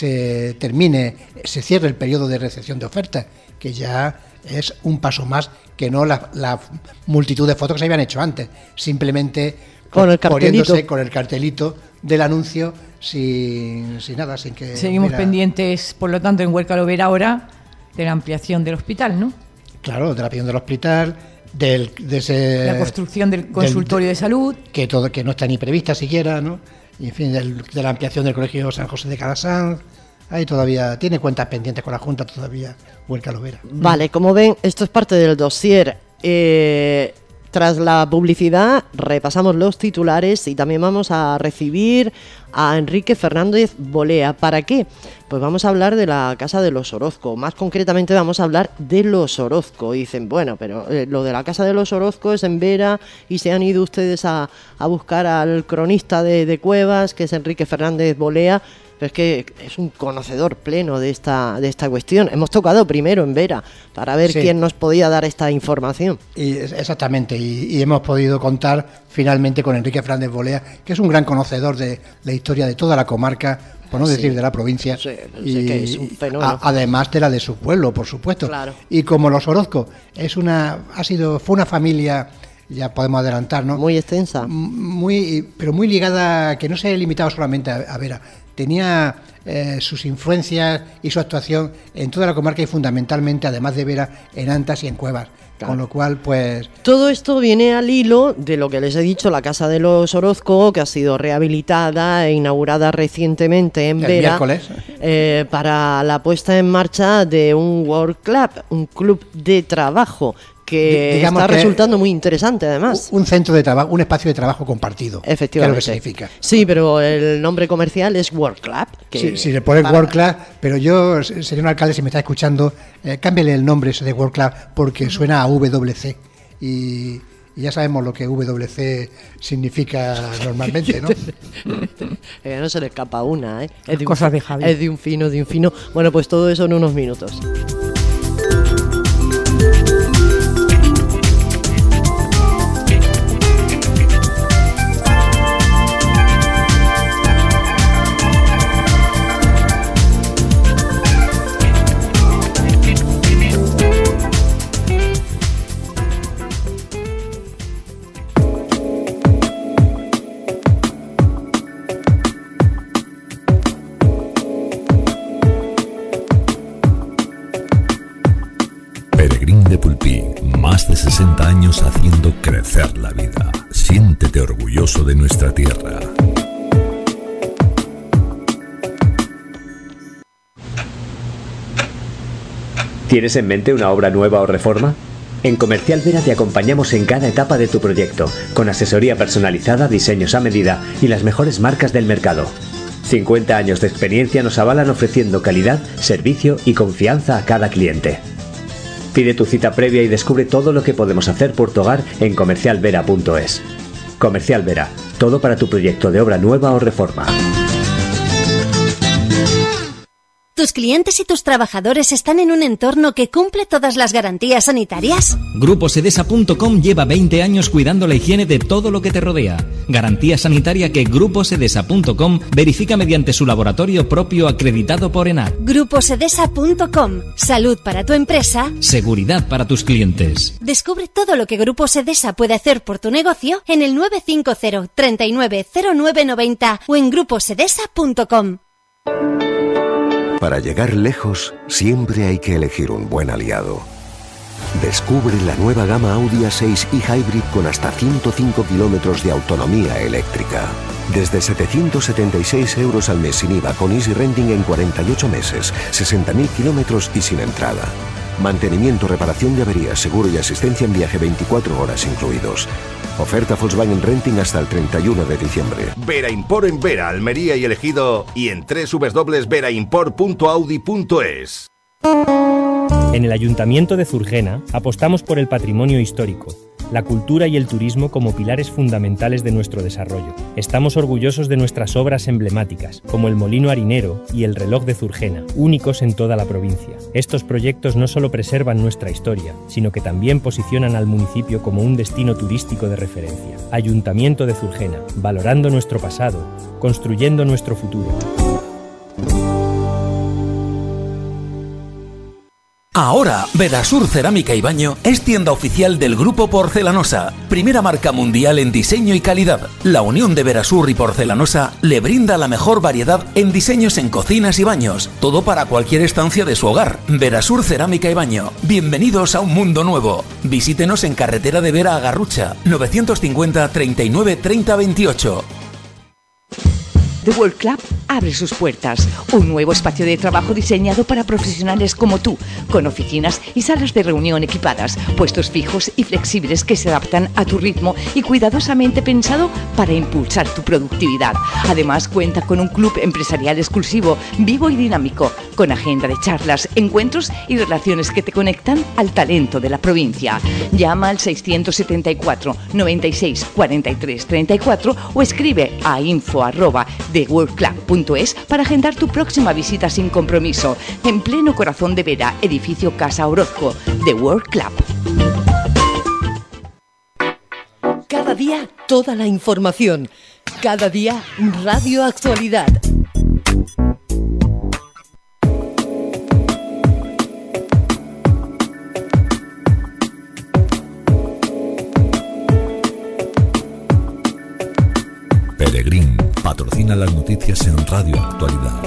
se termine, se cierre el periodo de recepción de ofertas, que ya es un paso más que no la, la multitud de fotos que se habían hecho antes, simplemente Con el cartelito. poniéndose con el cartelito del anuncio sin, sin nada, sin que Seguimos hubiera- pendientes, por lo tanto, en Huerca Lovera ahora de la ampliación del hospital, ¿no? Claro, de la pidión del hospital, del, de ese, La construcción del consultorio de salud. que todo que no está ni prevista siquiera, ¿no? Y en fin, del- de la ampliación del colegio San José de Calasanz. Ahí todavía tiene cuentas pendientes con la Junta todavía, Huerca Lovera. Vale, como ven, esto es parte del dossier. Eh, tras la publicidad, repasamos los titulares y también vamos a recibir a Enrique Fernández Bolea. ¿Para qué? Pues vamos a hablar de la Casa de los Orozco. Más concretamente vamos a hablar de los Orozco. Y dicen, bueno, pero eh, lo de la Casa de los Orozco es en Vera y se han ido ustedes a, a buscar al cronista de, de Cuevas, que es Enrique Fernández Bolea. Pero es que es un conocedor pleno de esta de esta cuestión. Hemos tocado primero en Vera para ver Sí. quién nos podía dar esta información. Y es- exactamente, y, y hemos podido contar finalmente con Enrique Fernández Bolea, que es un gran conocedor de la historia de toda la comarca, por no Sí. decir de la provincia, Sí, sí que es un fenómeno. a- además de la de su pueblo, por supuesto. Claro. Y como los Orozco es una, ha sido, fue una familia, ya podemos adelantar, ¿no? Muy extensa. M- muy, pero muy ligada, que no se limitaba solamente a, a Vera. Tenía eh, sus influencias y su actuación en toda la comarca y fundamentalmente, además de Vera, en Antas y en Cuevas. Claro. Con lo cual, pues, Todo esto viene al hilo de lo que les he dicho, la Casa de los Orozco, que ha sido rehabilitada e inaugurada recientemente en El Vera, miércoles. eh, para la puesta en marcha de un World Club, un club de trabajo, que Di- digamos está que- resultando muy interesante además. un centro de trabajo, un espacio de trabajo compartido. Efectivamente. Que es lo que significa. Sí, pero el nombre comercial es World Club. Que Si, si le pones para- World Club, pero yo, se- señor alcalde, si me está escuchando, eh, cámbiale el nombre ese de World Club porque suena a W W C. Y, y ya sabemos lo que W W C significa normalmente, ¿no? Eh, no se le escapa una, ¿eh? Es de un, Cosas de Javi. Es de un fino, de un fino. Bueno, pues todo eso en unos minutos. Seguimos haciendo crecer la vida. Siéntete orgulloso de nuestra tierra. ¿Tienes en mente una obra nueva o reforma? En Comercial Vera te acompañamos en cada etapa de tu proyecto, con asesoría personalizada, diseños a medida y las mejores marcas del mercado. cincuenta años de experiencia nos avalan ofreciendo calidad, servicio y confianza a cada cliente. Pide tu cita previa y descubre todo lo que podemos hacer por tu hogar en comercial vera punto es. Comercial Vera, todo para tu proyecto de obra nueva o reforma. ¿Tus clientes y tus trabajadores están en un entorno que cumple todas las garantías sanitarias? Grupo Sedesa punto com lleva veinte años cuidando la higiene de todo lo que te rodea. Garantía sanitaria que Grupo Sedesa punto com verifica mediante su laboratorio propio acreditado por ENAC. Grupo Sedesa punto com. Salud para tu empresa. Seguridad para tus clientes. Descubre todo lo que Grupo Sedesa puede hacer por tu negocio en el nueve cinco cero, treinta y nueve, cero nueve noventa o en grupo sedesa punto com. Para llegar lejos, siempre hay que elegir un buen aliado. Descubre la nueva gama Audi A seis y Hybrid con hasta ciento cinco kilómetros de autonomía eléctrica. Desde setecientos setenta y seis euros al mes sin I V A con Easy Renting en cuarenta y ocho meses, sesenta mil kilómetros y sin entrada. Mantenimiento, reparación de averías, seguro y asistencia en viaje veinticuatro horas incluidos. Oferta Volkswagen Renting hasta el treinta y uno de diciembre. Vera Import en Vera, Almería y Elegido y en doble u doble u doble u punto vera import punto audi punto es. En el Ayuntamiento de Zurgena apostamos por el patrimonio histórico, la cultura y el turismo como pilares fundamentales de nuestro desarrollo. Estamos orgullosos de nuestras obras emblemáticas, como el Molino Harinero y el Reloj de Zurgena, únicos en toda la provincia. Estos proyectos no solo preservan nuestra historia, sino que también posicionan al municipio como un destino turístico de referencia. Ayuntamiento de Zurgena, valorando nuestro pasado, construyendo nuestro futuro. Ahora, Verasur Cerámica y Baño es tienda oficial del Grupo Porcelanosa, primera marca mundial en diseño y calidad. La unión de Verasur y Porcelanosa le brinda la mejor variedad en diseños en cocinas y baños, todo para cualquier estancia de su hogar. Verasur Cerámica y Baño, bienvenidos a un mundo nuevo. Visítenos en Carretera de Vera a Garrucha, novecientos cincuenta, treinta y nueve, treinta, veintiocho. The World Club abre sus puertas, un nuevo espacio de trabajo diseñado para profesionales como tú, con oficinas y salas de reunión equipadas, puestos fijos y flexibles que se adaptan a tu ritmo y cuidadosamente pensado para impulsar tu productividad. Además cuenta con un club empresarial exclusivo, vivo y dinámico, con agenda de charlas, encuentros y relaciones que te conectan al talento de la provincia. Llama al seiscientos setenta y cuatro, noventa y seis, cuarenta y tres, treinta y cuatro o escribe a info arroba the world club punto es para agendar tu próxima visita sin compromiso, en pleno corazón de Vera, edificio Casa Orozco, The World Club. Cada día toda la información, cada día Radio Actualidad. Peregrín patrocina las noticias en Radio Actualidad.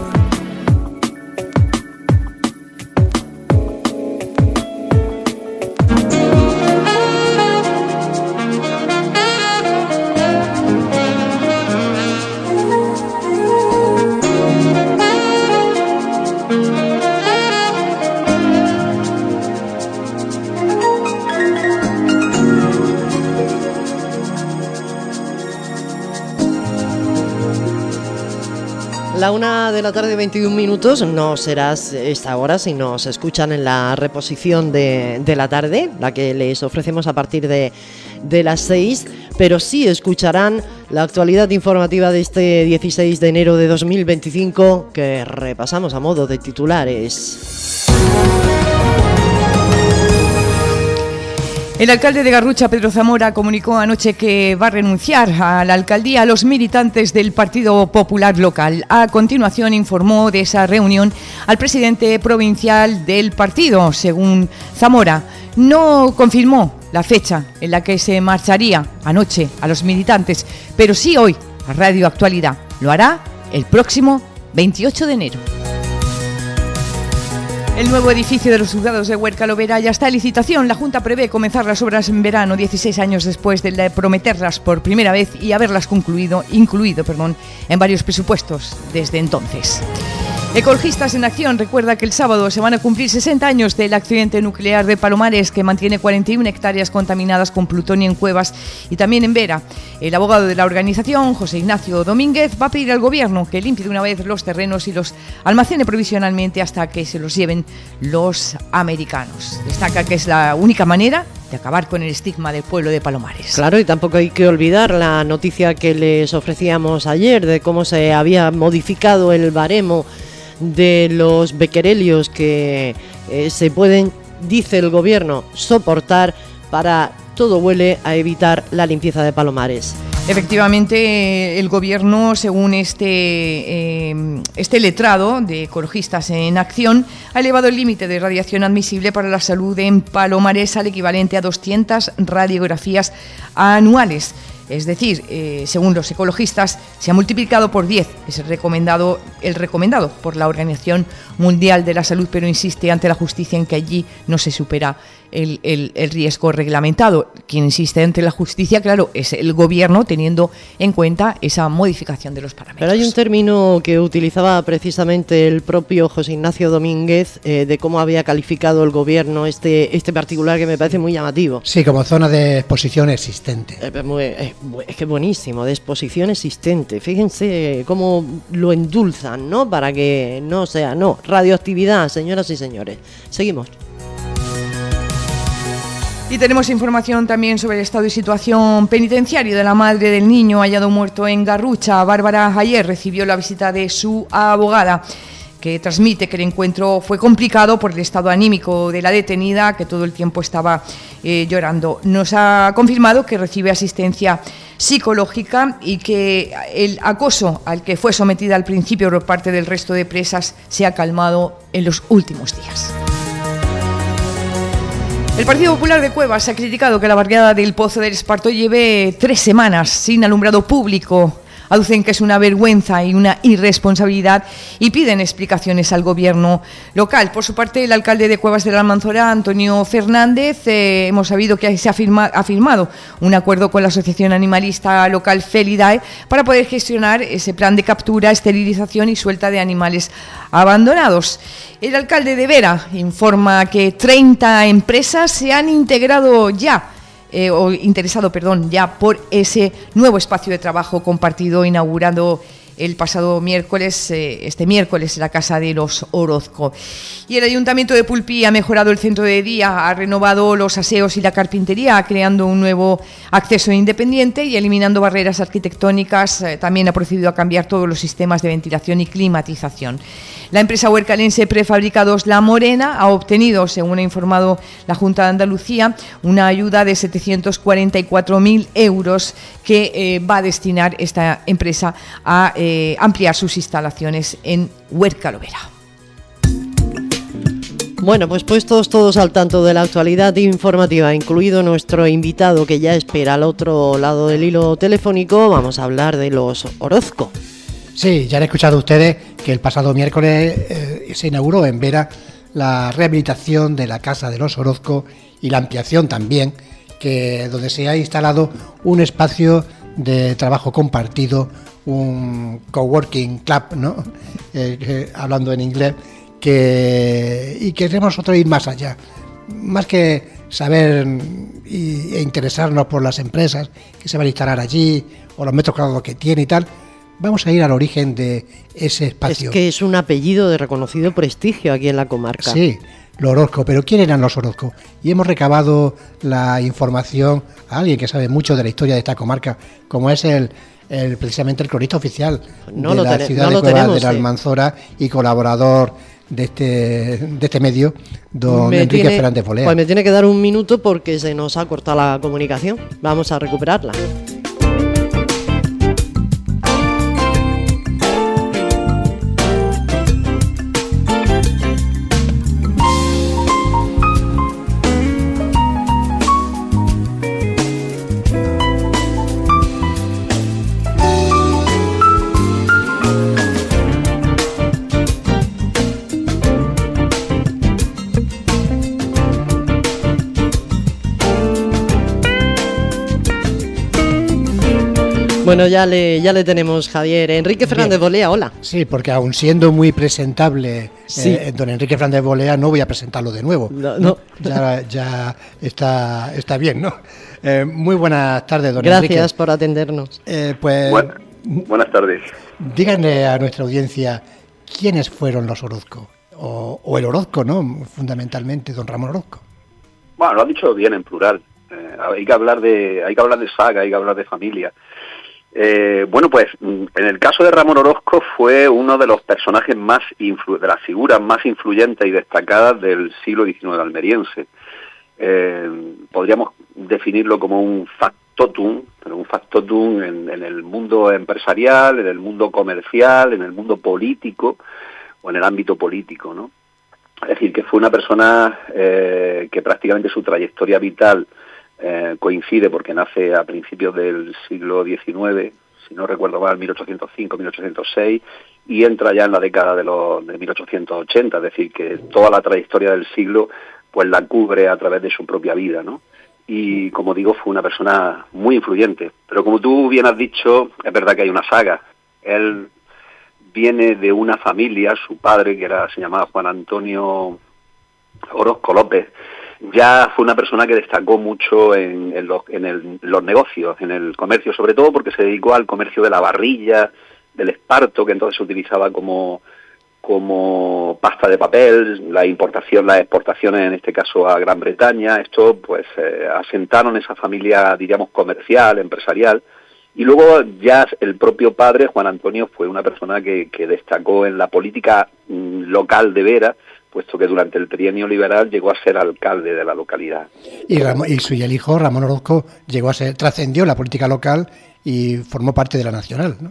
La una de la tarde, veintiún minutos, no serás esta hora si nos escuchan en la reposición de, de la tarde, la que les ofrecemos a partir de, de las seis, pero sí escucharán la actualidad informativa de este dieciséis de enero de dos mil veinticinco, que repasamos a modo de titulares. El alcalde de Garrucha, Pedro Zamora, comunicó anoche que va a renunciar a la alcaldía a los militantes del Partido Popular local. A continuación informó de esa reunión al presidente provincial del partido. Según Zamora, no confirmó la fecha en la que se marcharía anoche a los militantes, pero sí hoy a Radio Actualidad. Lo hará el próximo veintiocho de enero. El nuevo edificio de los juzgados de Huércal Overa ya está en licitación. La Junta prevé comenzar las obras en verano, dieciséis años después de prometerlas por primera vez y haberlas concluido, incluido perdón, en varios presupuestos desde entonces. Ecologistas en Acción recuerda que el sábado se van a cumplir sesenta años del accidente nuclear de Palomares, que mantiene cuarenta y una hectáreas contaminadas con plutonio en cuevas y también en Vera. El abogado de la organización, José Ignacio Domínguez, va a pedir al gobierno que limpie de una vez los terrenos y los almacene provisionalmente hasta que se los lleven los americanos. Destaca que es la única manera de acabar con el estigma del pueblo de Palomares. Claro, y tampoco hay que olvidar la noticia que les ofrecíamos ayer de cómo se había modificado el baremo de los becquerelios que eh, se pueden, dice el gobierno, soportar para todo huele a evitar la limpieza de Palomares. Efectivamente, el gobierno, según este, eh, este letrado de Ecologistas en Acción, ha elevado el límite de radiación admisible para la salud en Palomares al equivalente a doscientas radiografías anuales. Es decir, eh, según los ecologistas, se ha multiplicado por diez, es el recomendado, el recomendado por la Organización Mundial de la Salud, pero insiste ante la justicia en que allí no se supera el, el, el riesgo reglamentado. Quien insiste ante la justicia, claro, es el gobierno, teniendo en cuenta esa modificación de los parámetros. Pero hay un término que utilizaba precisamente el propio José Ignacio Domínguez, eh, de cómo había calificado el gobierno este, este particular, que me parece muy llamativo. Sí, como zona de exposición existente. Eh, muy, eh, Es que buenísimo, de exposición existente. Fíjense cómo lo endulzan, ¿no? Para que no sea, no, radioactividad, señoras y señores. Seguimos. Y tenemos información también sobre el estado y situación penitenciario de la madre del niño hallado muerto en Garrucha. Bárbara ayer recibió la visita de su abogada, que transmite que el encuentro fue complicado por el estado anímico de la detenida, que todo el tiempo estaba eh, llorando. Nos ha confirmado que recibe asistencia psicológica y que el acoso al que fue sometida al principio por parte del resto de presas se ha calmado en los últimos días. El Partido Popular de Cuevas ha criticado que la barriada del Pozo del Esparto lleve tres semanas sin alumbrado público. Aducen que es una vergüenza y una irresponsabilidad y piden explicaciones al gobierno local. Por su parte, el alcalde de Cuevas de la Almanzora, Antonio Fernández, eh, hemos sabido que se ha, firma, ha firmado un acuerdo con la asociación animalista local Felidae para poder gestionar ese plan de captura, esterilización y suelta de animales abandonados. El alcalde de Vera informa que treinta empresas se han integrado ya Eh, o interesado, perdón, ya por ese nuevo espacio de trabajo compartido inaugurado el pasado miércoles, eh, este miércoles, en la Casa de los Orozco. Y el Ayuntamiento de Pulpí ha mejorado el centro de día, ha renovado los aseos y la carpintería, creando un nuevo acceso independiente y eliminando barreras arquitectónicas. Eh, también ha procedido a cambiar todos los sistemas de ventilación y climatización. La empresa huercalense Prefabricados La Morena ha obtenido, según ha informado la Junta de Andalucía, una ayuda de setecientos cuarenta y cuatro mil euros que eh, va a destinar esta empresa a eh, ampliar sus instalaciones en Huércal Overa. Bueno, pues puestos todos al tanto de la actualidad informativa, incluido nuestro invitado que ya espera al otro lado del hilo telefónico, vamos a hablar de los Orozco. Sí, ya han escuchado ustedes que el pasado miércoles eh, se inauguró en Vera la rehabilitación de la Casa de los Orozco y la ampliación también, que donde se ha instalado un espacio de trabajo compartido, un coworking club, ¿no? Eh, eh, hablando en inglés, que y queremos nosotros ir más allá, más que saber y, e interesarnos por las empresas que se van a instalar allí o los metros cuadrados que tiene y tal. Vamos a ir al origen de ese espacio. Es que es un apellido de reconocido prestigio aquí en la comarca. Sí, los Orozco, pero ¿quién eran los Orozco? Y hemos recabado la información a alguien que sabe mucho de la historia de esta comarca, como es el, el precisamente el cronista oficial no de lo la ten- ciudad no de lo Cuevas tenemos, de la sí. Almanzora y colaborador de este de este medio, don Me Enrique tiene- Fernández Polea. Pues me tiene que dar un minuto porque se nos ha cortado la comunicación. Vamos a recuperarla. Bueno, ya le, ya le tenemos, Javier. Enrique Fernández Bien. Bolea, hola. Sí, porque aun siendo muy presentable, Sí. eh, don Enrique Fernández Bolea, no voy a presentarlo de nuevo. No, no. Ya, ya está, está bien, ¿no? Eh, muy buenas tardes, don Gracias Enrique. por atendernos. Eh, pues, Buen- buenas tardes. díganle a nuestra audiencia quiénes fueron los Orozco, o, o el Orozco, ¿no? Fundamentalmente, don Ramón Orozco. Bueno, lo has dicho bien en plural. Eh, hay que hablar de, hay que hablar de saga, hay que hablar de familia. Eh, bueno, pues en el caso de Ramón Orozco fue uno de los personajes más influ- de las figuras más influyentes y destacadas del siglo diecinueve almeriense. Eh, podríamos definirlo como un factotum, pero un factotum en, en el mundo empresarial, en el mundo comercial, en el mundo político o en el ámbito político, ¿no? Es decir, que fue una persona eh, que prácticamente su trayectoria vital eh, coincide porque nace a principios del siglo diecinueve, si no recuerdo mal, mil ochocientos cinco, mil ochocientos seis, y entra ya en la década de, los, de mil ochocientos ochenta, es decir, que toda la trayectoria del siglo pues la cubre a través de su propia vida, ¿no? Y como digo, fue una persona muy influyente. Pero como tú bien has dicho, es verdad que hay una saga. Él viene de una familia, su padre, que era se llamaba Juan Antonio Orozco López, ya fue una persona que destacó mucho en, en, los, en el, los negocios, en el comercio, sobre todo porque se dedicó al comercio de la barrilla, del esparto, que entonces se utilizaba como, como pasta de papel, la importación, las exportaciones, en este caso a Gran Bretaña. Esto pues eh, asentaron esa familia, diríamos, comercial, empresarial. Y luego ya el propio padre, Juan Antonio, fue una persona que, que destacó en la política mm, local de Vera, puesto que durante el trienio liberal llegó a ser alcalde de la localidad. Y, Ramón, y su y el hijo, Ramón Orozco, llegó a ser, trascendió la política local y formó parte de la nacional, ¿no?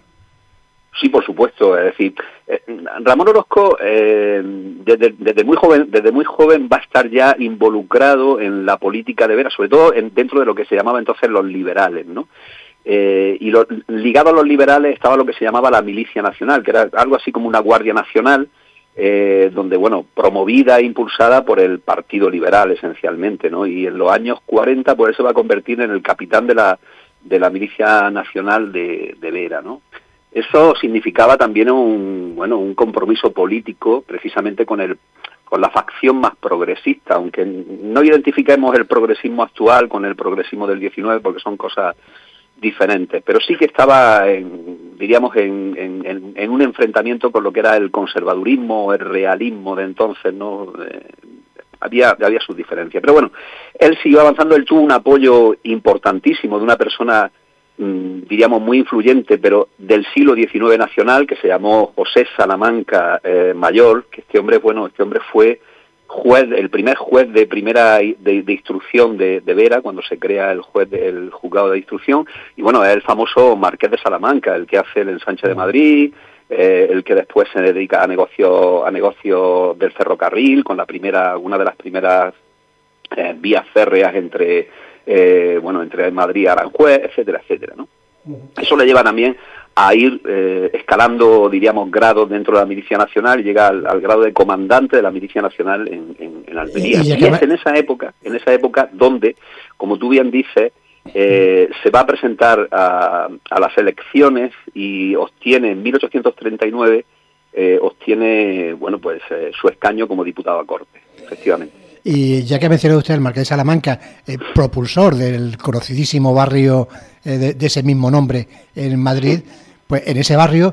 Sí, por supuesto. Es decir, eh, Ramón Orozco eh, desde, desde muy joven, desde muy joven va a estar ya involucrado en la política de Vera, sobre todo en, dentro de lo que se llamaba entonces los liberales, ¿no? Eh, y lo, ligado a los liberales estaba lo que se llamaba la Milicia Nacional, que era algo así como una Guardia Nacional, eh, donde, bueno, promovida e impulsada por el Partido Liberal esencialmente, ¿no? Y en los años cuarenta, pues eso va a convertir en el capitán de la de la Milicia Nacional de, de Vera, ¿no? Eso significaba también un, bueno, un compromiso político, precisamente con el con la facción más progresista, aunque no identifiquemos el progresismo actual con el progresismo del diecinueve, porque son cosas diferentes, pero sí que estaba, en, diríamos, en, en, en un enfrentamiento con lo que era el conservadurismo, el realismo de entonces, ¿no? Eh, había, había sus diferencias. Pero bueno, él siguió avanzando, él tuvo un apoyo importantísimo de una persona, mmm, diríamos, muy influyente, pero del siglo diecinueve nacional, que se llamó José Salamanca eh, Mayor, que este hombre, bueno, este hombre fue juez, el primer juez de primera de, de instrucción de, de Vera, cuando se crea el juez del juzgado de instrucción, y bueno, es el famoso Marqués de Salamanca, el que hace el ensanche de Madrid, eh, el que después se dedica a negocios a negocios del ferrocarril, con la primera, una de las primeras eh, vías férreas entre eh, bueno, entre Madrid y Aranjuez, etcétera, etcétera, ¿no? Eso le lleva también a ir eh, escalando, diríamos, grados dentro de la Milicia Nacional, y llega al, al grado de comandante de la Milicia Nacional en, en, en Almería. Y, y es en esa época, en esa época donde, como tú bien dices, eh, se va a presentar a, a las elecciones y obtiene en mil ochocientos treinta y nueve eh, obtiene, bueno, pues eh, su escaño como diputado a Cortes, efectivamente. Y ya que ha mencionado usted el Marqués de Salamanca, eh, propulsor del conocidísimo barrio eh, de, de ese mismo nombre en Madrid, pues en ese barrio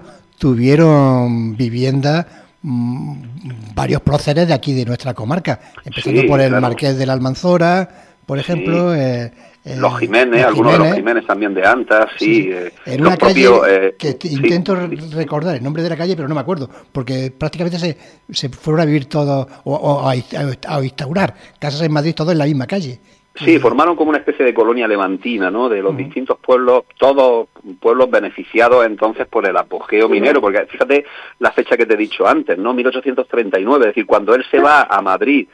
tuvieron vivienda mmm, varios próceres de aquí de nuestra comarca, empezando sí, por el claro. Marqués de la Almanzora, por ejemplo. Sí. Eh, eh, los Jiménez, los algunos Jiménez. de los Jiménez también de Antas, sí. sí. Eh, en una calle propios, eh, que sí, intento sí. recordar el nombre de la calle, pero no me acuerdo, porque prácticamente se, se fueron a vivir todos, o, o a, a, a instaurar casas en Madrid, todos en la misma calle. Sí, formaron como una especie de colonia levantina, ¿no? De los uh-huh. distintos pueblos, todos pueblos beneficiados entonces por el apogeo minero, porque fíjate la fecha que te he dicho antes, ¿no? mil ochocientos treinta y nueve, es decir, cuando él se va a Madrid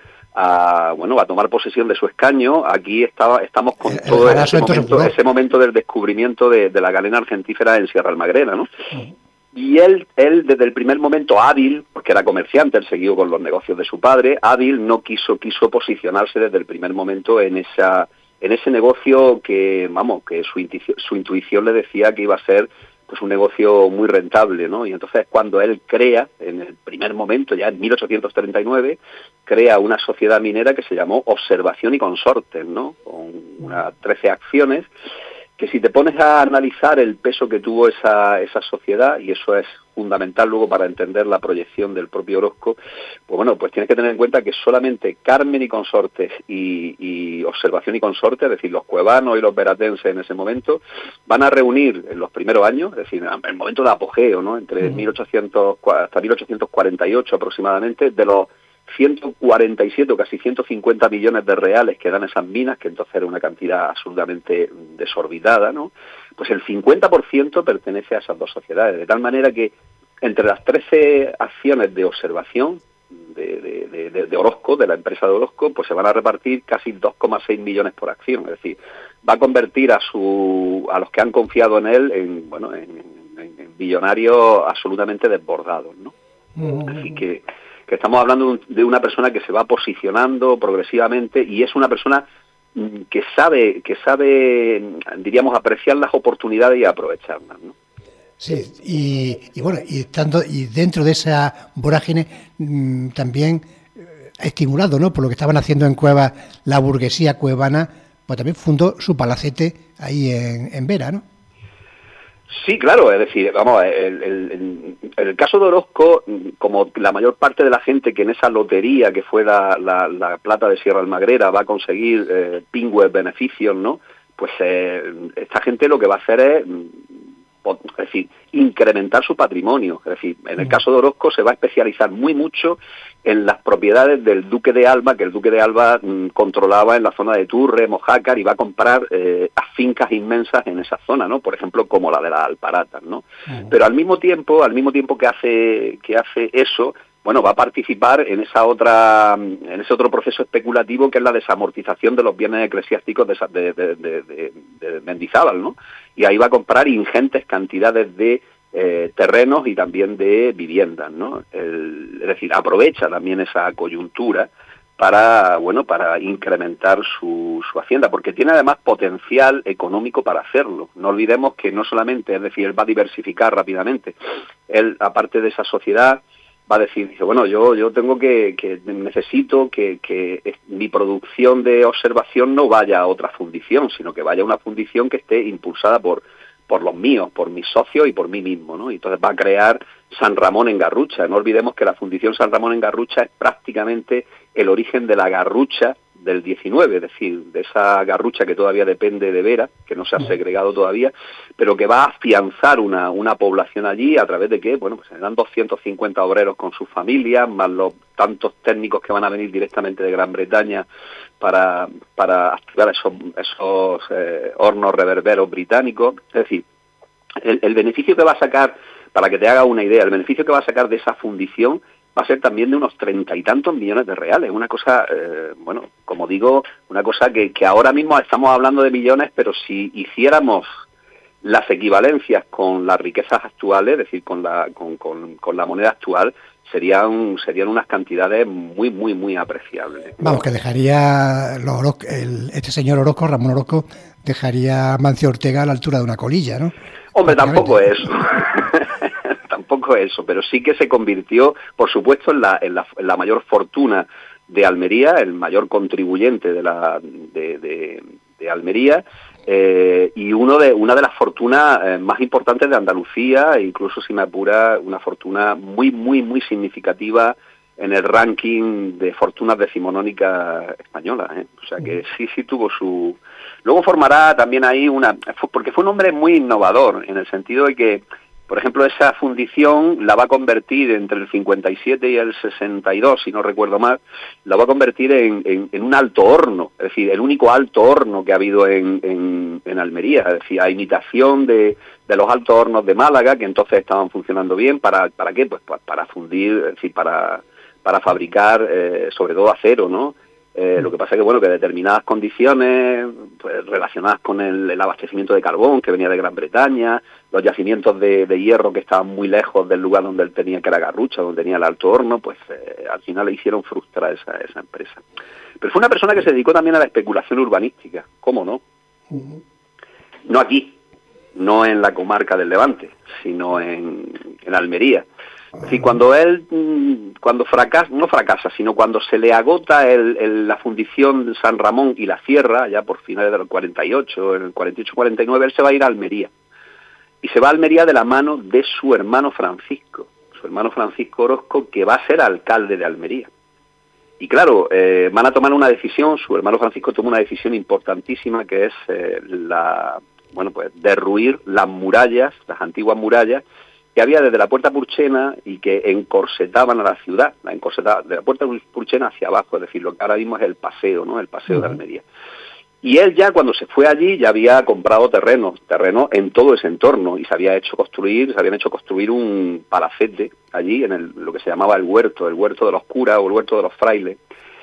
a, bueno, a tomar posesión de su escaño, aquí estaba, estamos con eh, todo ese momento, ese momento del descubrimiento de, de la galena argentífera en Sierra Almagrena, ¿no? Uh-huh. Y él, él desde el primer momento hábil, porque era comerciante, él siguió con los negocios de su padre, hábil no quiso, quiso posicionarse desde el primer momento en esa, en ese negocio que, vamos, que su intuición, su intuición le decía que iba a ser pues un negocio muy rentable, ¿no? Y entonces cuando él crea, en el primer momento, ya en mil ochocientos treinta y nueve, crea una sociedad minera que se llamó Observación y Consortes, ¿no? Con unas trece acciones, que si te pones a analizar el peso que tuvo esa, esa sociedad, y eso es fundamental luego para entender la proyección del propio Orozco, pues bueno, pues tienes que tener en cuenta que solamente Carmen y Consortes y, y Observación y Consortes, es decir, los cuevanos y los veratenses en ese momento, van a reunir en los primeros años, es decir, en el momento de apogeo, ¿no? Entre uh-huh. mil ochocientos hasta mil ochocientos cuarenta y ocho aproximadamente, de los ciento cuarenta y siete o casi ciento cincuenta millones de reales que dan esas minas, que entonces era una cantidad absolutamente desorbitada, ¿no? Pues el cincuenta por ciento pertenece a esas dos sociedades, de tal manera que entre las trece acciones de observación de, de, de, de Orozco, de la empresa de Orozco, pues se van a repartir casi dos coma seis millones por acción, es decir, va a convertir a su a los que han confiado en él en, bueno, en, en, en billonarios absolutamente desbordados, ¿no? Mm. Así que que estamos hablando de una persona que se va posicionando progresivamente y es una persona que sabe, que sabe, diríamos, apreciar las oportunidades y aprovecharlas, ¿no? Sí, y, y bueno, y estando y dentro de esa vorágine mmm, también eh, estimulado, ¿no? Por lo que estaban haciendo en Cuevas la burguesía cuevana, pues también fundó su palacete ahí en, en Vera, ¿no? Sí, claro, es decir, vamos, el, el, el, el caso de Orozco, como la mayor parte de la gente que en esa lotería que fue la, la, la plata de Sierra Almagrera va a conseguir eh, pingües beneficios, ¿no? Pues eh, esta gente lo que va a hacer es, es decir, incrementar su patrimonio. Es decir, en el caso de Orozco se va a especializar muy mucho en las propiedades del Duque de Alba, que el Duque de Alba mmm, controlaba en la zona de Turre, Mojácar, y va a comprar eh, a fincas inmensas en esa zona, ¿no? Por ejemplo, como la de las Alparatas, ¿no? Uh-huh. Pero al mismo tiempo, al mismo tiempo que hace que hace eso, bueno, va a participar en esa otra, en ese otro proceso especulativo que es la desamortización de los bienes eclesiásticos de, de, de, de, de, de Mendizábal, ¿no? Y ahí va a comprar ingentes cantidades de Eh, terrenos y también de viviendas, ¿no? El, es decir, aprovecha también esa coyuntura para, bueno, para incrementar su, su hacienda, porque tiene además potencial económico para hacerlo. No olvidemos que no solamente, es decir, él va a diversificar rápidamente. Él, aparte de esa sociedad, va a decir, dice, bueno, yo yo tengo que, que necesito que, que mi producción de observación no vaya a otra fundición, sino que vaya a una fundición que esté impulsada por por los míos, por mis socios y por mí mismo, ¿no? Y entonces va a crear San Ramón en Garrucha. No olvidemos que la Fundición San Ramón en Garrucha es prácticamente el origen de la garrucha del diecinueve, es decir, de esa garrucha que todavía depende de Vera, que no se ha segregado todavía, pero que va a afianzar una, una población allí a través de que, bueno, pues serán doscientos cincuenta obreros con sus familias, más los tantos técnicos que van a venir directamente de Gran Bretaña para, para activar esos, esos eh, hornos reverberos británicos. Es decir, el, el beneficio que va a sacar, para que te haga una idea, el beneficio que va a sacar de esa fundición va a ser también de unos treinta y tantos millones de reales. Una cosa, eh, bueno, como digo, una cosa que, que ahora mismo estamos hablando de millones, pero si hiciéramos las equivalencias con las riquezas actuales, es decir, con la, con, con, con la moneda actual, serían serían unas cantidades muy, muy, muy apreciables. Vamos, que dejaría los Orozco, el, este señor Orozco, Ramón Orozco, dejaría a Mancio Ortega a la altura de una colilla, ¿no? Hombre, tampoco es eso. Tampoco eso, pero sí que se convirtió, por supuesto, en la, en la, en la mayor fortuna de Almería, el mayor contribuyente de la de, de, de Almería, eh, y uno de una de las fortunas eh, más importantes de Andalucía, e incluso, si me apura, una fortuna muy, muy, muy significativa en el ranking de fortunas decimonónicas españolas, ¿eh? O sea que sí, sí tuvo su... Luego formará también ahí una... porque fue un hombre muy innovador, en el sentido de que, por ejemplo, esa fundición la va a convertir entre el cincuenta y siete y el sesenta y dos, si no recuerdo mal, la va a convertir en, en, en un alto horno, es decir, el único alto horno que ha habido en, en, en Almería, es decir, a imitación de, de los altos hornos de Málaga, que entonces estaban funcionando bien. ¿Para, para qué? Pues para, para fundir, es decir, para, para fabricar eh, sobre todo acero, ¿no? Eh, lo que pasa es que, bueno, que determinadas condiciones pues, relacionadas con el, el abastecimiento de carbón que venía de Gran Bretaña, los yacimientos de, de hierro que estaban muy lejos del lugar donde él tenía, que era Garrucha, donde tenía el alto horno, pues eh, al final le hicieron frustrar esa, esa empresa. Pero fue una persona que se dedicó también a la especulación urbanística, ¿cómo no? No aquí, no en la comarca del Levante, sino en, en Almería. Es decir, cuando él, cuando fracasa, no fracasa, sino cuando se le agota el, el, la fundición de San Ramón y la Sierra, ya por finales del cuarenta y ocho, en el cuarenta y ocho cuarenta y nueve, él se va a ir a Almería. Y se va a Almería de la mano de su hermano Francisco, su hermano Francisco Orozco, que va a ser alcalde de Almería. Y claro, eh, van a tomar una decisión, su hermano Francisco toma una decisión importantísima, que es eh, la, bueno, pues derruir las murallas, las antiguas murallas, que había desde la Puerta Purchena y que encorsetaban a la ciudad, la encorsetaban de la Puerta Purchena hacia abajo, es decir, lo que ahora mismo es el paseo, ¿no? El paseo uh-huh. de Almería. Y él ya cuando se fue allí ya había comprado terrenos, terrenos en todo ese entorno, y se había hecho construir, se habían hecho construir un palacete allí en el, lo que se llamaba el huerto, el huerto de los curas o el huerto de los frailes.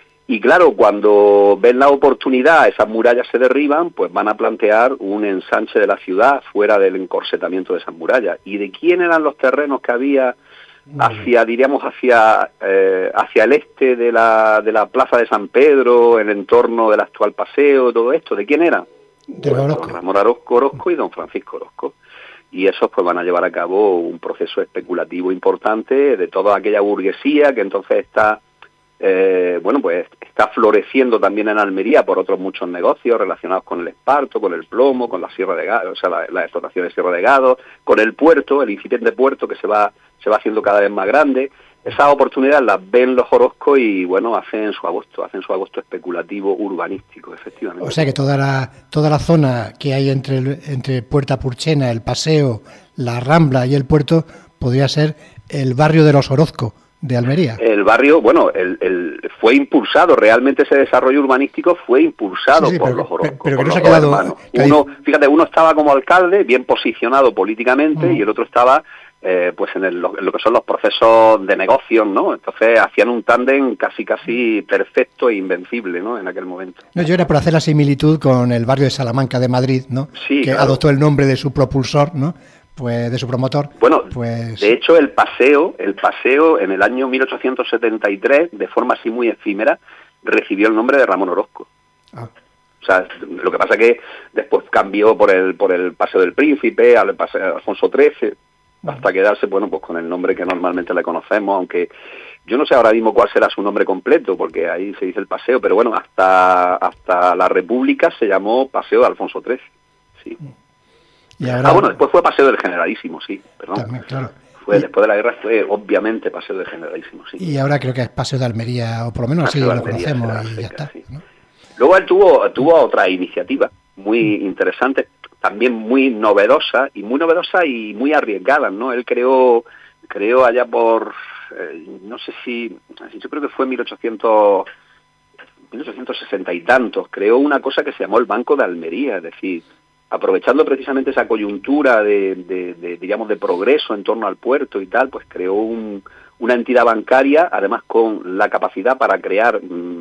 Y claro, cuando ven la oportunidad, esas murallas se derriban, pues van a plantear un ensanche de la ciudad fuera del encorsetamiento de esas murallas. ¿Y de quién eran los terrenos que había hacia, diríamos, hacia eh, hacia el este de la, de la Plaza de San Pedro, el entorno del actual paseo, todo esto? ¿De quién era? De pues, don Ramón Orozco, Orozco y don Francisco Orozco. Y esos pues van a llevar a cabo un proceso especulativo importante de toda aquella burguesía que entonces está... Eh, bueno, pues está floreciendo también en Almería por otros muchos negocios relacionados con el esparto, con el plomo, con la sierra de Gado, o sea, la, la explotación de Sierra de Gado, con el puerto, el incipiente puerto que se va se va haciendo cada vez más grande. Esas oportunidades las ven los Orozco y, bueno, hacen su agosto, hacen su agosto especulativo urbanístico, efectivamente. O sea que toda la toda la zona que hay entre el, entre Puerta Purchena, el paseo, la Rambla y el puerto podría ser el barrio de los Orozco de Almería. El barrio, bueno, el, el fue impulsado, realmente ese desarrollo urbanístico fue impulsado sí, sí, por pero, los Orozco. Pero que no se ha quedado... Uno, fíjate, uno estaba como alcalde, bien posicionado políticamente, uh-huh. y el otro estaba eh, pues en, el, en lo que son los procesos de negocios, ¿no? Entonces hacían un tándem casi casi perfecto e invencible, ¿no? En aquel momento. No, yo era por hacer la similitud con el barrio de Salamanca de Madrid, ¿no? Sí, que claro. adoptó el nombre de su propulsor, ¿no? Pues de su promotor. Bueno, pues... de hecho el paseo, el paseo en el año mil ochocientos setenta y tres, de forma así muy efímera, recibió el nombre de Ramón Orozco. Ah. O sea, lo que pasa es que después cambió por el por el Paseo del Príncipe, al Paseo Alfonso trece, uh-huh. hasta quedarse, bueno, pues con el nombre que normalmente le conocemos, aunque yo no sé ahora mismo cuál será su nombre completo, porque ahí se dice el paseo, pero bueno, hasta hasta la República se llamó Paseo de Alfonso trece, sí. Uh-huh. Y ahora... Ah, bueno, después fue Paseo del Generalísimo, sí, perdón. También, claro. Fue, y... Después de la guerra fue, obviamente, Paseo del Generalísimo, sí. Y ahora creo que es Paseo de Almería, o por lo menos así lo conocemos, y ya está. Sí. ¿no? Luego él tuvo, tuvo otra iniciativa muy interesante, también muy novedosa, y muy novedosa y muy arriesgada, ¿no? Él creó, creó allá por, eh, no sé si, yo creo que fue en mil ochocientos sesenta y tantos, creó una cosa que se llamó el Banco de Almería, es decir... aprovechando precisamente esa coyuntura de, de, de, digamos, de progreso en torno al puerto y tal, pues creó un, una entidad bancaria, además con la capacidad para crear mmm,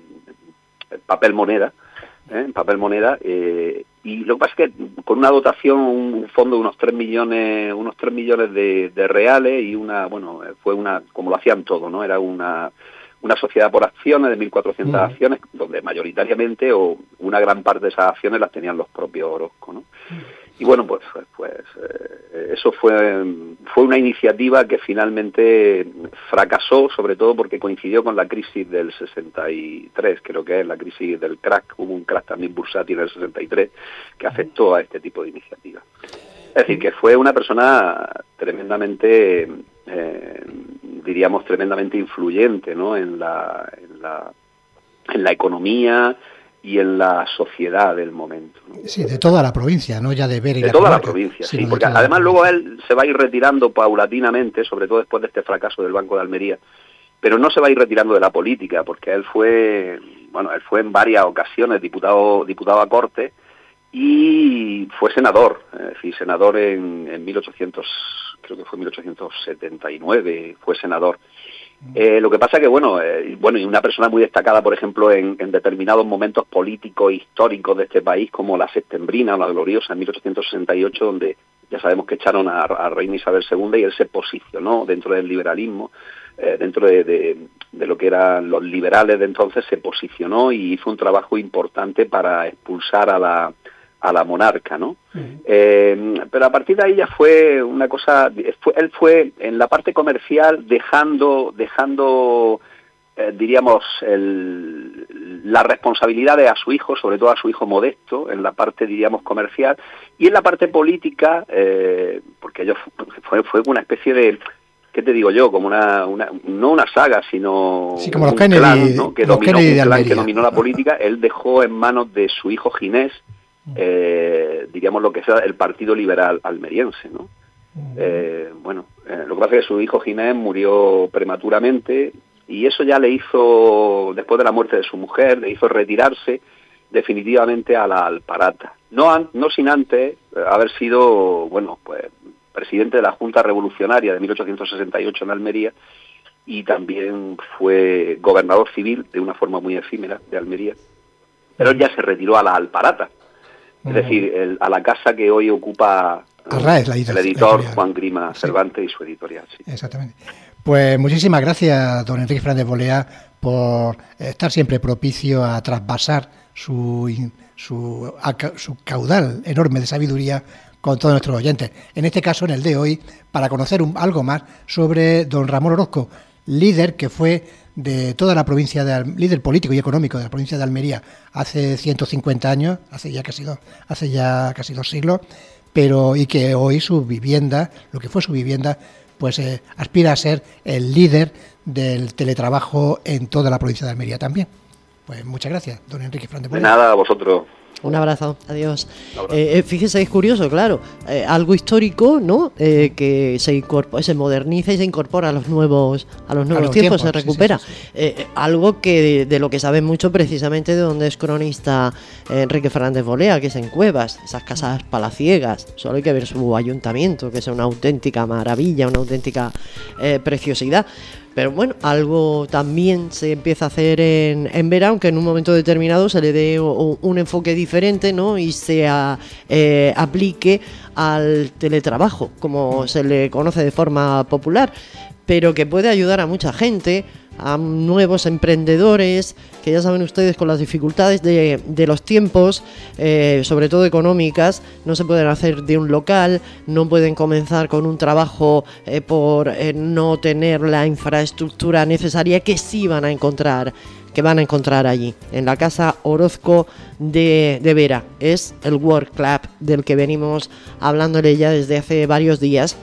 papel moneda, ¿eh? papel moneda, eh, y lo que pasa es que con una dotación, un fondo de unos tres millones, unos tres millones de, de reales y una, bueno, fue una, como lo hacían todo, ¿no? Era una una sociedad por acciones de mil cuatrocientas uh-huh. acciones, donde mayoritariamente o una gran parte de esas acciones las tenían los propios Orozco, ¿no? Uh-huh. Y bueno, pues pues eh, eso fue fue una iniciativa que finalmente fracasó, sobre todo porque coincidió con la crisis del sesenta y tres, creo que es la crisis del crack, hubo un crack también bursátil en el sesenta y tres que afectó a este tipo de iniciativas. Es decir, que fue una persona tremendamente, eh, diríamos, tremendamente influyente, ¿no? en la, en la en la economía y en la sociedad del momento, ¿no? Sí, de toda la provincia, no ya de Vera y de la toda comarca, la provincia, sí, sí porque además luego él se va a ir retirando paulatinamente, sobre todo después de este fracaso del Banco de Almería, pero no se va a ir retirando de la política, porque él fue, bueno, él fue en varias ocasiones diputado diputado a Cortes, y fue senador, es decir, senador en, en mil ochocientos, creo que fue mil ochocientos setenta y nueve, fue senador. Eh, lo que pasa que, bueno, eh, bueno, y una persona muy destacada, por ejemplo, en, en determinados momentos políticos históricos de este país, como la Septembrina o la Gloriosa en mil ochocientos sesenta y ocho, donde ya sabemos que echaron a, a Reina Isabel segunda y él se posicionó dentro del liberalismo, eh, dentro de, de, de lo que eran los liberales de entonces, se posicionó y hizo un trabajo importante para expulsar a la a la monarca, ¿no? Uh-huh. Eh, pero a partir de ahí ya fue una cosa, fue, él fue en la parte comercial dejando, dejando eh, diríamos, el, las responsabilidades a su hijo, sobre todo a su hijo Modesto, en la parte, diríamos, comercial, y en la parte política, eh, porque ellos fue, fue una especie de, ¿qué te digo yo? Como una, una no una saga, sino sí, como un los Kennedy, clan, ¿no? que, los dominó, Kennedy un clan que dominó la política. Él dejó en manos de su hijo Ginés, eh, diríamos lo que sea el Partido Liberal almeriense, ¿no? Eh, bueno, eh, lo que pasa es que su hijo Ginés murió prematuramente y eso ya le hizo, después de la muerte de su mujer, le hizo retirarse definitivamente a la Alparata. No, an, no sin antes haber sido, bueno, pues presidente de la Junta Revolucionaria de mil ochocientos sesenta y ocho en Almería, y también fue gobernador civil de una forma muy efímera de Almería. Pero él ya se retiró a la Alparata, es decir, el, a la casa que hoy ocupa Arraes, la editor, el editor editorial. Juan Grima Sí. Cervantes y su editorial. Sí. Exactamente. Pues muchísimas gracias, don Enrique Fernández Bolea, por estar siempre propicio a trasvasar su, su, su caudal enorme de sabiduría con todos nuestros oyentes. En este caso, en el de hoy, para conocer un, algo más sobre don Ramón Orozco, líder que fue de toda la provincia de líder político y económico de la provincia de Almería hace ciento cincuenta años, hace ya casi dos, hace ya casi dos siglos, pero y que hoy su vivienda, lo que fue su vivienda, pues eh, aspira a ser el líder del teletrabajo en toda la provincia de Almería también. Pues muchas gracias, don Enrique Fernández Bolea. De nada, a vosotros. Un abrazo, adiós. Eh, eh, fíjese, es curioso, claro, eh, algo histórico, ¿no? Eh, que se incorpora, se moderniza y se incorpora a los nuevos, a los nuevos a los tiempos, tiempos, se recupera. Sí, sí, sí, sí. Eh, algo que de, de lo que sabe mucho precisamente de donde es cronista eh, Enrique Fernández Bolea, que es en Cuevas, esas casas palaciegas. Solo hay que ver su ayuntamiento, que es una auténtica maravilla, una auténtica eh, preciosidad. Pero bueno, algo también se empieza a hacer en, en Vera, aunque en un momento determinado se le dé un, un enfoque diferente, ¿no? Y se a, eh, aplique al teletrabajo, como se le conoce de forma popular, pero que puede ayudar a mucha gente, a nuevos emprendedores, que ya saben ustedes, con las dificultades de, de los tiempos, eh, sobre todo económicas, no se pueden hacer de un local, no pueden comenzar con un trabajo eh, por eh, no tener la infraestructura necesaria que sí van a encontrar, que van a encontrar allí, en la Casa Orozco de, de Vera. Es el Work Club del que venimos hablándole ya desde hace varios días,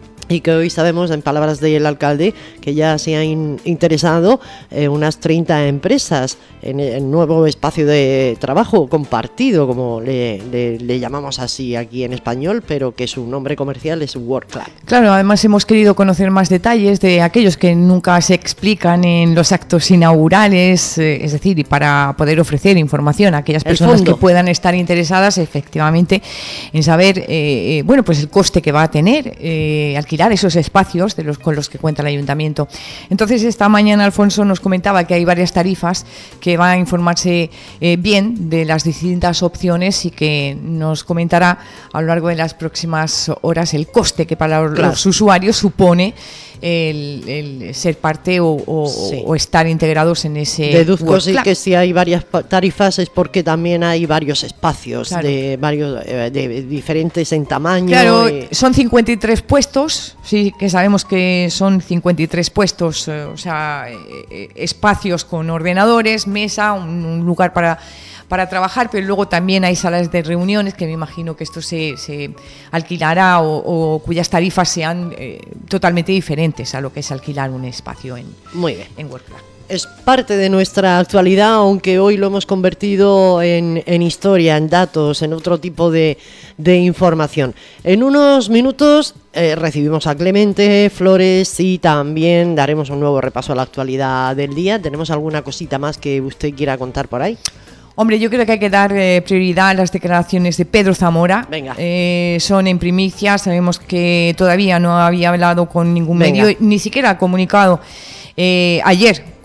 y que hoy sabemos, en palabras del alcalde, que ya se han interesado eh, unas treinta empresas en el nuevo espacio de trabajo compartido, como le, le, le llamamos así aquí en español, pero que su nombre comercial es Work Club. Claro, además hemos querido conocer más detalles de aquellos que nunca se explican en los actos inaugurales, eh, es decir, y para poder ofrecer información a aquellas personas que puedan estar interesadas efectivamente en saber, eh, eh, bueno, pues el coste que va a tener eh, alquilar esos espacios de los con los que cuenta el ayuntamiento. Entonces, esta mañana Alfonso nos comentaba que hay varias tarifas, que va a informarse eh, bien de las distintas opciones y que nos comentará a lo largo de las próximas horas el coste que para los, claro. los usuarios supone el, el ser parte o, o, sí. o estar integrados en ese. Deduzco sí que si hay varias tarifas es porque también hay varios espacios, claro. de varios eh, de diferentes en tamaño. Claro, y... son cincuenta y tres puestos, sí que sabemos que son cincuenta y tres puestos, eh, o sea, eh, espacios con ordenadores, mesa, un, un lugar para para trabajar, pero luego también hay salas de reuniones, que me imagino que esto se, se alquilará o, o cuyas tarifas sean eh, totalmente diferentes a lo que es alquilar un espacio en, Muy bien. en WorkPlan. Es parte de nuestra actualidad, aunque hoy lo hemos convertido en, en historia, en datos, en otro tipo de, de información. En unos minutos eh, recibimos a Clemente Flores y también daremos un nuevo repaso a la actualidad del día. ¿Tenemos alguna cosita más que usted quiera contar por ahí? Hombre, yo creo que hay que dar eh, prioridad a las declaraciones de Pedro Zamora. Venga. Eh, son en primicia, sabemos que todavía no había hablado con ningún Venga. medio, ni siquiera ha comunicado eh, ayer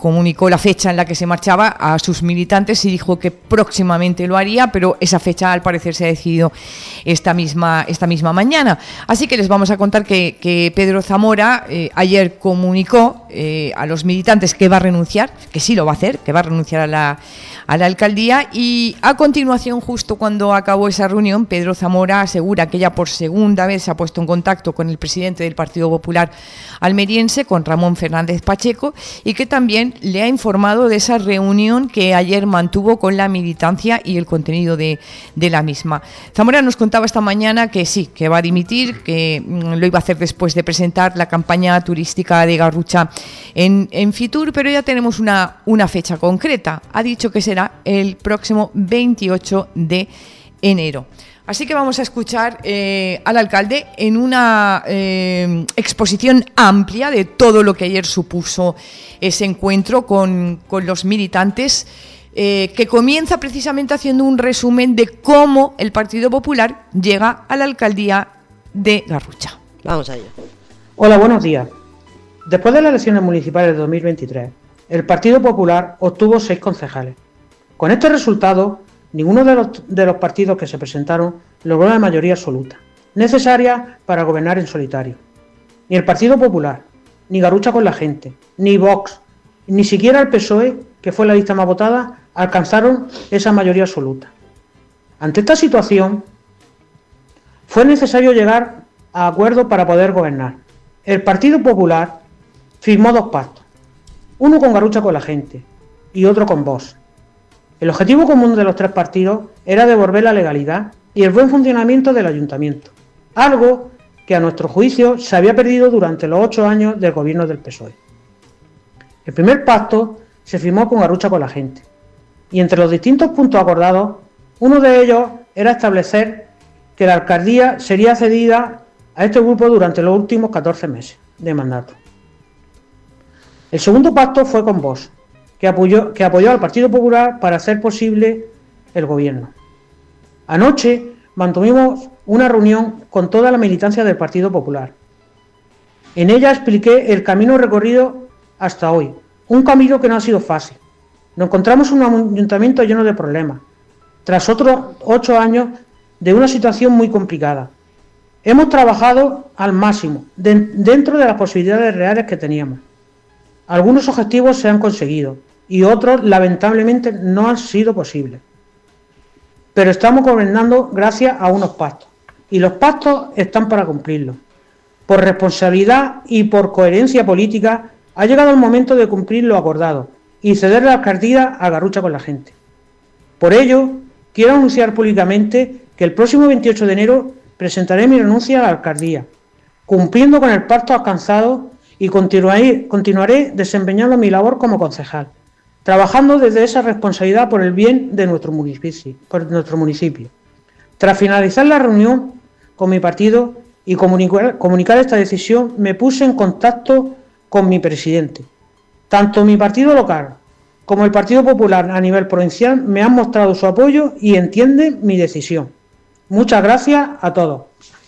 comunicó la fecha en la que se marchaba a sus militantes y dijo que próximamente lo haría, pero esa fecha al parecer se ha decidido esta misma, esta misma mañana. Así que les vamos a contar que, que Pedro Zamora eh, ayer comunicó eh, a los militantes que va a renunciar, que sí lo va a hacer, que va a renunciar a la, a la alcaldía, y a continuación, justo cuando acabó esa reunión, Pedro Zamora asegura que ya por segunda vez se ha puesto en contacto con el presidente del Partido Popular almeriense, con Ramón Fernández Pacheco, y que también le ha informado de esa reunión que ayer mantuvo con la militancia y el contenido de, de la misma. Zamora nos contaba esta mañana que sí, que va a dimitir, que mm, lo iba a hacer después de presentar la campaña turística de Garrucha en, en Fitur, pero ya tenemos una, una fecha concreta. Ha dicho que será el próximo veintiocho de enero. Así que vamos a escuchar eh, al alcalde en una eh, exposición amplia de todo lo que ayer supuso ese encuentro con, con los militantes, eh, que comienza precisamente haciendo un resumen de cómo el Partido Popular llega a la alcaldía de Garrucha. Vamos allá. Hola, buenos días. Después de las elecciones municipales de dos mil veintitrés, el Partido Popular obtuvo seis concejales. Con este resultado, ninguno de los, de los partidos que se presentaron logró la mayoría absoluta, necesaria para gobernar en solitario. Ni el Partido Popular, ni Garrucha con la Gente, ni Vox, ni siquiera el P S O E, que fue la lista más votada, alcanzaron esa mayoría absoluta. Ante esta situación, fue necesario llegar a acuerdos para poder gobernar. El Partido Popular firmó dos pactos, uno con Garrucha con la Gente y otro con Vox. El objetivo común de los tres partidos era devolver la legalidad y el buen funcionamiento del ayuntamiento, algo que a nuestro juicio se había perdido durante los ocho años del gobierno del P S O E. El primer pacto se firmó con Garrucha con la Gente, y entre los distintos puntos acordados, uno de ellos era establecer que la alcaldía sería cedida a este grupo durante los últimos catorce meses de mandato. El segundo pacto fue con Vox, que apoyó, que apoyó al Partido Popular para hacer posible el gobierno. Anoche mantuvimos una reunión con toda la militancia del Partido Popular. En ella expliqué el camino recorrido hasta hoy, un camino que no ha sido fácil. Nos encontramos en un ayuntamiento lleno de problemas, tras otros ocho años de una situación muy complicada. Hemos trabajado al máximo, de, dentro de las posibilidades reales que teníamos. Algunos objetivos se han conseguido y otros lamentablemente no han sido posibles. Pero estamos gobernando gracias a unos pactos y los pactos están para cumplirlos. Por responsabilidad y por coherencia política ha llegado el momento de cumplir lo acordado y ceder la alcaldía a Garrucha con la Gente. Por ello, quiero anunciar públicamente que el próximo veintiocho de enero presentaré mi renuncia a la alcaldía, cumpliendo con el pacto alcanzado, y continuaré, continuaré desempeñando mi labor como concejal, trabajando desde esa responsabilidad por el bien de nuestro municipio. Por nuestro municipio. Tras finalizar la reunión con mi partido y comunicar, comunicar esta decisión, me puse en contacto con mi presidente. Tanto mi partido local como el Partido Popular a nivel provincial me han mostrado su apoyo y entienden mi decisión. Muchas gracias a todos.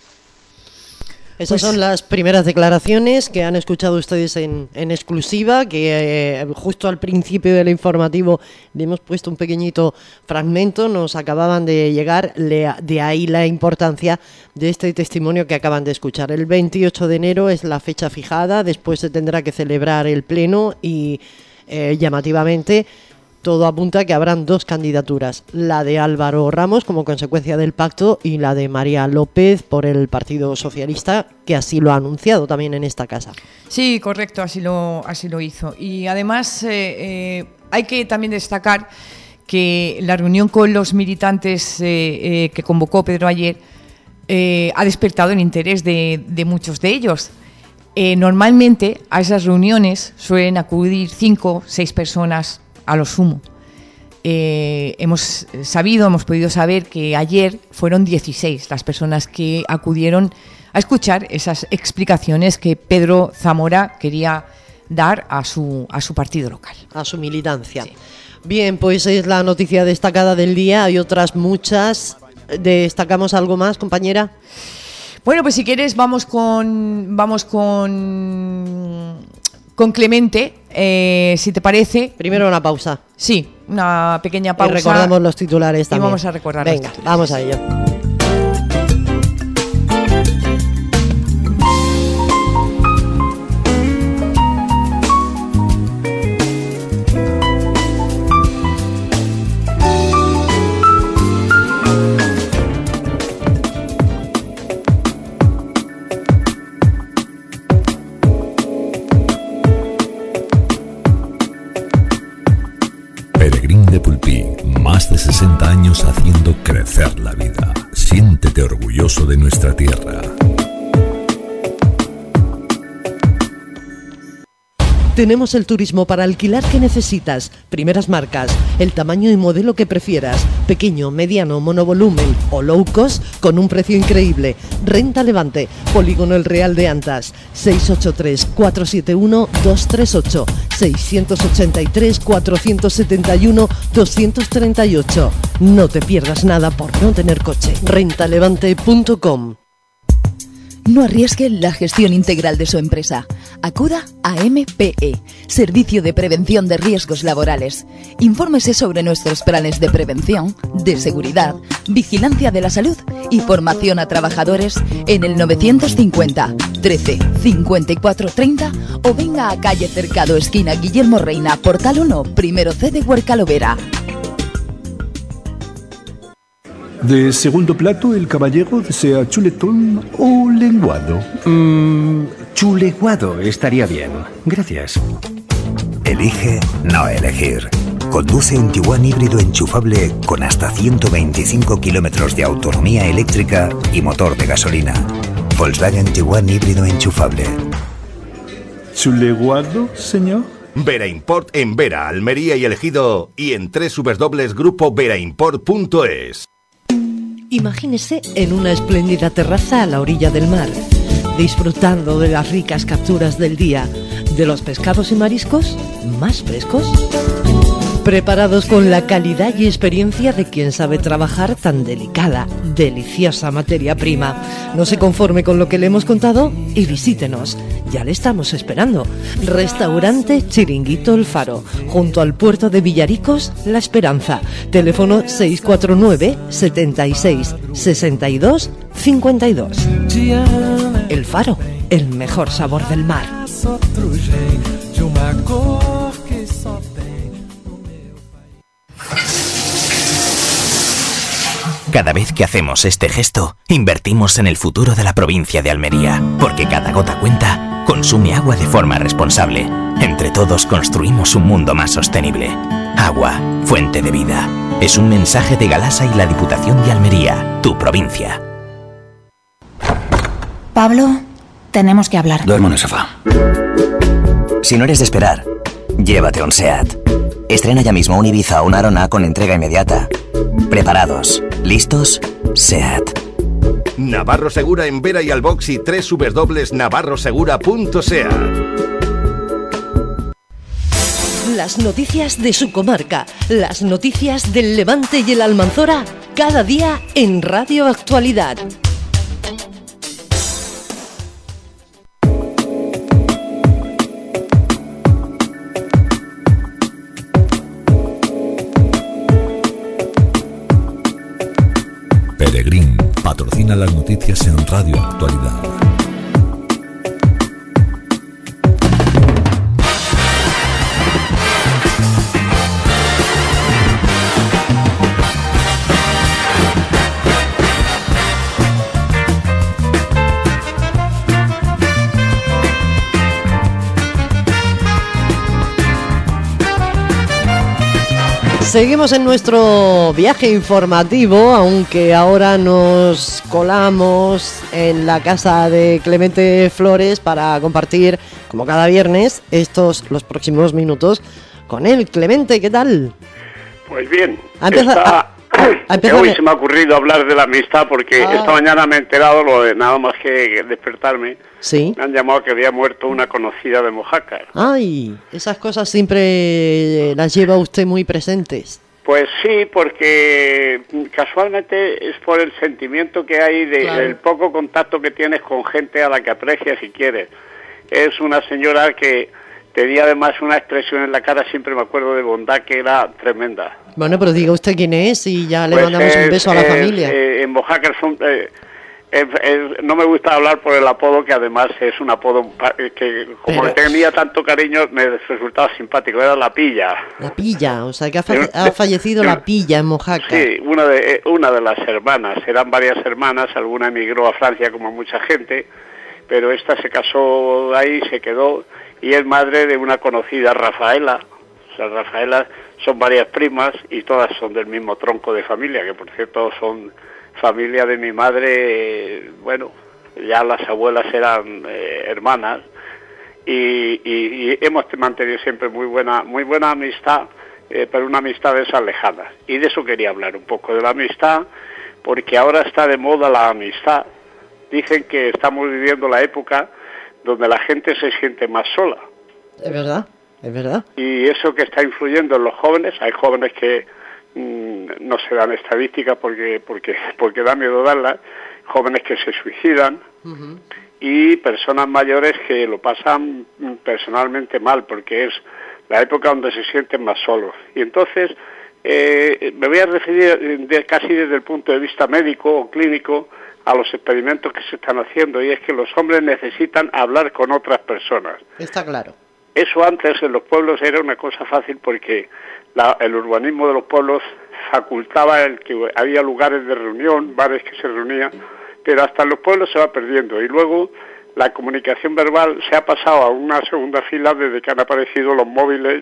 Esas Pues, son las primeras declaraciones que han escuchado ustedes en, en exclusiva, que eh, justo al principio del informativo le hemos puesto un pequeñito fragmento, nos acababan de llegar, le, de ahí la importancia de este testimonio que acaban de escuchar. El veintiocho de enero es la fecha fijada, después se tendrá que celebrar el pleno y eh, llamativamente todo apunta a que habrán dos candidaturas, la de Álvaro Ramos como consecuencia del pacto y la de María López por el Partido Socialista, que así lo ha anunciado también en esta casa. Sí, correcto, así lo, así lo hizo. Y además eh, eh, hay que también destacar que la reunión con los militantes eh, eh, que convocó Pedro ayer eh, ha despertado el interés de, de muchos de ellos. Eh, normalmente a esas reuniones suelen acudir cinco, seis personas a lo sumo. Eh, hemos sabido, hemos podido saber que ayer fueron dieciséis las personas que acudieron a escuchar esas explicaciones que Pedro Zamora quería dar a su, a su partido local. A su militancia. Sí. Bien, pues es la noticia destacada del día, hay otras muchas. ¿Destacamos algo más, compañera? Bueno, pues si quieres vamos con... Vamos con con Clemente, eh, si te parece. Primero una pausa. Sí, una pequeña pausa. Y recordamos los titulares también. Y vamos a recordar. Venga, vamos a ello. Más de sesenta años haciendo crecer la vida. Siéntete orgulloso de nuestra tierra. Tenemos el turismo para alquilar que necesitas. Primeras marcas, el tamaño y modelo que prefieras. Pequeño, mediano, monovolumen o low cost con un precio increíble. Renta Levante, Polígono El Real de Antas. seis ocho tres, cuatro siete uno, dos tres ocho. seis ocho tres, cuatro siete uno, dos tres ocho. No te pierdas nada por no tener coche. renta levante punto com. No arriesgue la gestión integral de su empresa. Acuda a M P E, Servicio de Prevención de Riesgos Laborales. Infórmese sobre nuestros planes de prevención, de seguridad, vigilancia de la salud y formación a trabajadores en el novecientos cincuenta, trece, cincuenta y cuatro, treinta o venga a calle Cercado, esquina Guillermo Reina, Portal uno, primero C de Huercalovera. De segundo plato, el caballero desea chuletón o lenguado. Mmm, chuleguado estaría bien. Gracias. Elige no elegir. Conduce un Tiguan híbrido enchufable con hasta ciento veinticinco kilómetros de autonomía eléctrica y motor de gasolina. Volkswagen Tiguan híbrido enchufable. ¿Chuleguado, señor? Vera Import en Vera, Almería y El Ejido y en doble u doble u doble u grupo vera import punto es. Imagínese en una espléndida terraza a la orilla del mar, disfrutando de las ricas capturas del día, de los pescados y mariscos más frescos, preparados con la calidad y experiencia de quien sabe trabajar tan delicada, deliciosa materia prima. No se conforme con lo que le hemos contado y visítenos. Ya le estamos esperando. Restaurante Chiringuito El Faro, junto al puerto de Villaricos, La Esperanza. Teléfono seis cuatro nueve, setenta y seis, sesenta y dos, cincuenta y dos. El Faro, el mejor sabor del mar. Cada vez que hacemos este gesto, invertimos en el futuro de la provincia de Almería, porque cada gota cuenta, consume agua de forma responsable. Entre todos construimos un mundo más sostenible. Agua, fuente de vida. Es un mensaje de Galasa y la Diputación de Almería, tu provincia. Pablo, tenemos que hablar. Duermo en el sofá. Si no eres de esperar, llévate un SEAT. Estrena ya mismo un Ibiza o un Arona con entrega inmediata. Preparados, listos, SEAT. Navarro Segura en Vera y Albox y doble u doble u doble u punto navarro segura punto seat. Las noticias de su comarca, las noticias del Levante y el Almanzora, cada día en Radio Actualidad. Peregrín patrocina las noticias en Radio Actualidad. Seguimos en nuestro viaje informativo, aunque ahora nos colamos en la casa de Clemente Flores para compartir, como cada viernes, estos los próximos minutos con él. Clemente, ¿qué tal? Pues bien, Empeza, está, a, a empezar, hoy se me ha ocurrido hablar de la amistad porque ah. esta mañana me he enterado, lo de nada más que despertarme, ¿sí? Me han llamado que había muerto una conocida de Mojácar. Ay, esas cosas siempre las lleva usted muy presentes. Pues sí, porque casualmente es por el sentimiento que hay de, claro. del poco contacto que tienes con gente a la que aprecias y quieres. Es una señora que tenía además una expresión en la cara, siempre me acuerdo, de bondad que era tremenda. Bueno, pero diga usted quién es y ya le Pues mandamos es, un beso a la es, familia. Eh, en Mojácar son... Eh, es, es, no me gusta hablar por el apodo, que además es un apodo que, como le tenía tanto cariño, me resultaba simpático, era La Pilla. La Pilla, o sea que ha, fa ha fallecido La Pilla en Mojácar. Sí, una de, una de las hermanas, eran varias hermanas, alguna emigró a Francia como mucha gente, pero esta se casó ahí, se quedó, y es madre de una conocida Rafaela. O sea, Rafaela son varias primas y todas son del mismo tronco de familia, que por cierto son familia de mi madre. Eh, bueno, ya las abuelas eran eh, hermanas, y, y, y hemos mantenido siempre muy buena, muy buena amistad, eh, pero una amistad de esas lejanas. Y de eso quería hablar un poco, de la amistad, porque ahora está de moda la amistad. Dicen que estamos viviendo la época donde la gente se siente más sola. Es verdad, es verdad. Y eso que está influyendo en los jóvenes, hay jóvenes que mmm, no se dan estadísticas porque porque porque da miedo darlas, jóvenes que se suicidan, uh-huh. y personas mayores que lo pasan personalmente mal, porque es la época donde se sienten más solos. Y entonces eh, me voy a referir de, casi desde el punto de vista médico o clínico a los experimentos que se están haciendo, y es que los hombres necesitan hablar con otras personas. Está claro. Eso antes en los pueblos era una cosa fácil, porque la, el urbanismo de los pueblos facultaba el que había lugares de reunión, bares que se reunían, pero hasta en los pueblos se va perdiendo, y luego la comunicación verbal se ha pasado a una segunda fila desde que han aparecido los móviles,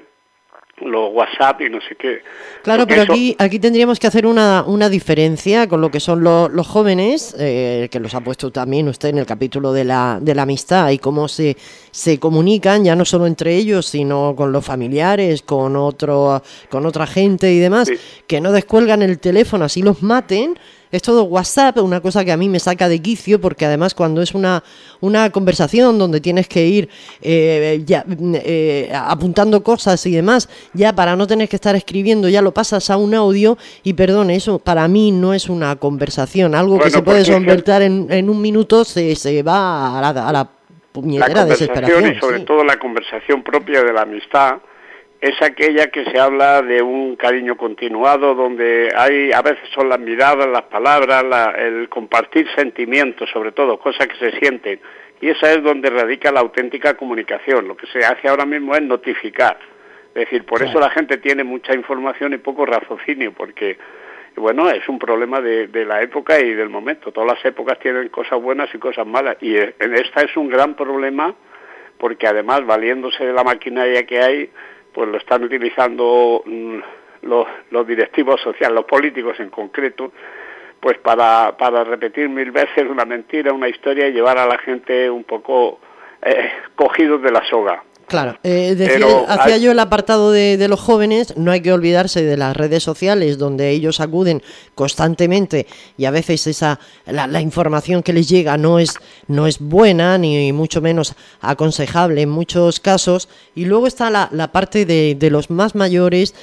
los WhatsApp y no sé qué. Claro, Porque pero eso... aquí aquí tendríamos que hacer una, una diferencia con lo que son lo, los jóvenes, eh, que los ha puesto también usted en el capítulo de la, de la amistad, y cómo se, se comunican, ya no solo entre ellos, sino con los familiares, con otro con otra gente y demás, sí. Que no descuelgan el teléfono, así los maten. Es todo WhatsApp, una cosa que a mí me saca de quicio, porque además cuando es una, una conversación donde tienes que ir eh, ya, eh, apuntando cosas y demás, ya para no tener que estar escribiendo, ya lo pasas a un audio, y perdón, eso para mí no es una conversación, algo bueno, que se puede solventar en, en un minuto se, se va a la, a la puñetera la desesperación. Y sobre sí. todo la conversación propia de la amistad es aquella que se habla de un cariño continuado, donde hay, a veces son las miradas, las palabras, la, el compartir sentimientos, sobre todo, cosas que se sienten, y esa es donde radica la auténtica comunicación. Lo que se hace ahora mismo es notificar, es decir, por claro. Eso la gente tiene mucha información y poco raciocinio, porque, bueno, es un problema de, de la época y del momento. Todas las épocas tienen cosas buenas y cosas malas, y en esta es un gran problema, porque además, valiéndose de la maquinaria que hay, pues lo están utilizando mmm, los, los directivos sociales, los políticos en concreto, pues para, para repetir mil veces una mentira, una historia, y llevar a la gente un poco eh, cogidos de la soga. Claro, eh, decía, Pero, hacía hay... yo el apartado de, de los jóvenes. No hay que olvidarse de las redes sociales, donde ellos acuden constantemente, y a veces esa la, la información que les llega no es no es buena, ni mucho menos aconsejable en muchos casos. Y luego está la, la parte de, de los más mayores,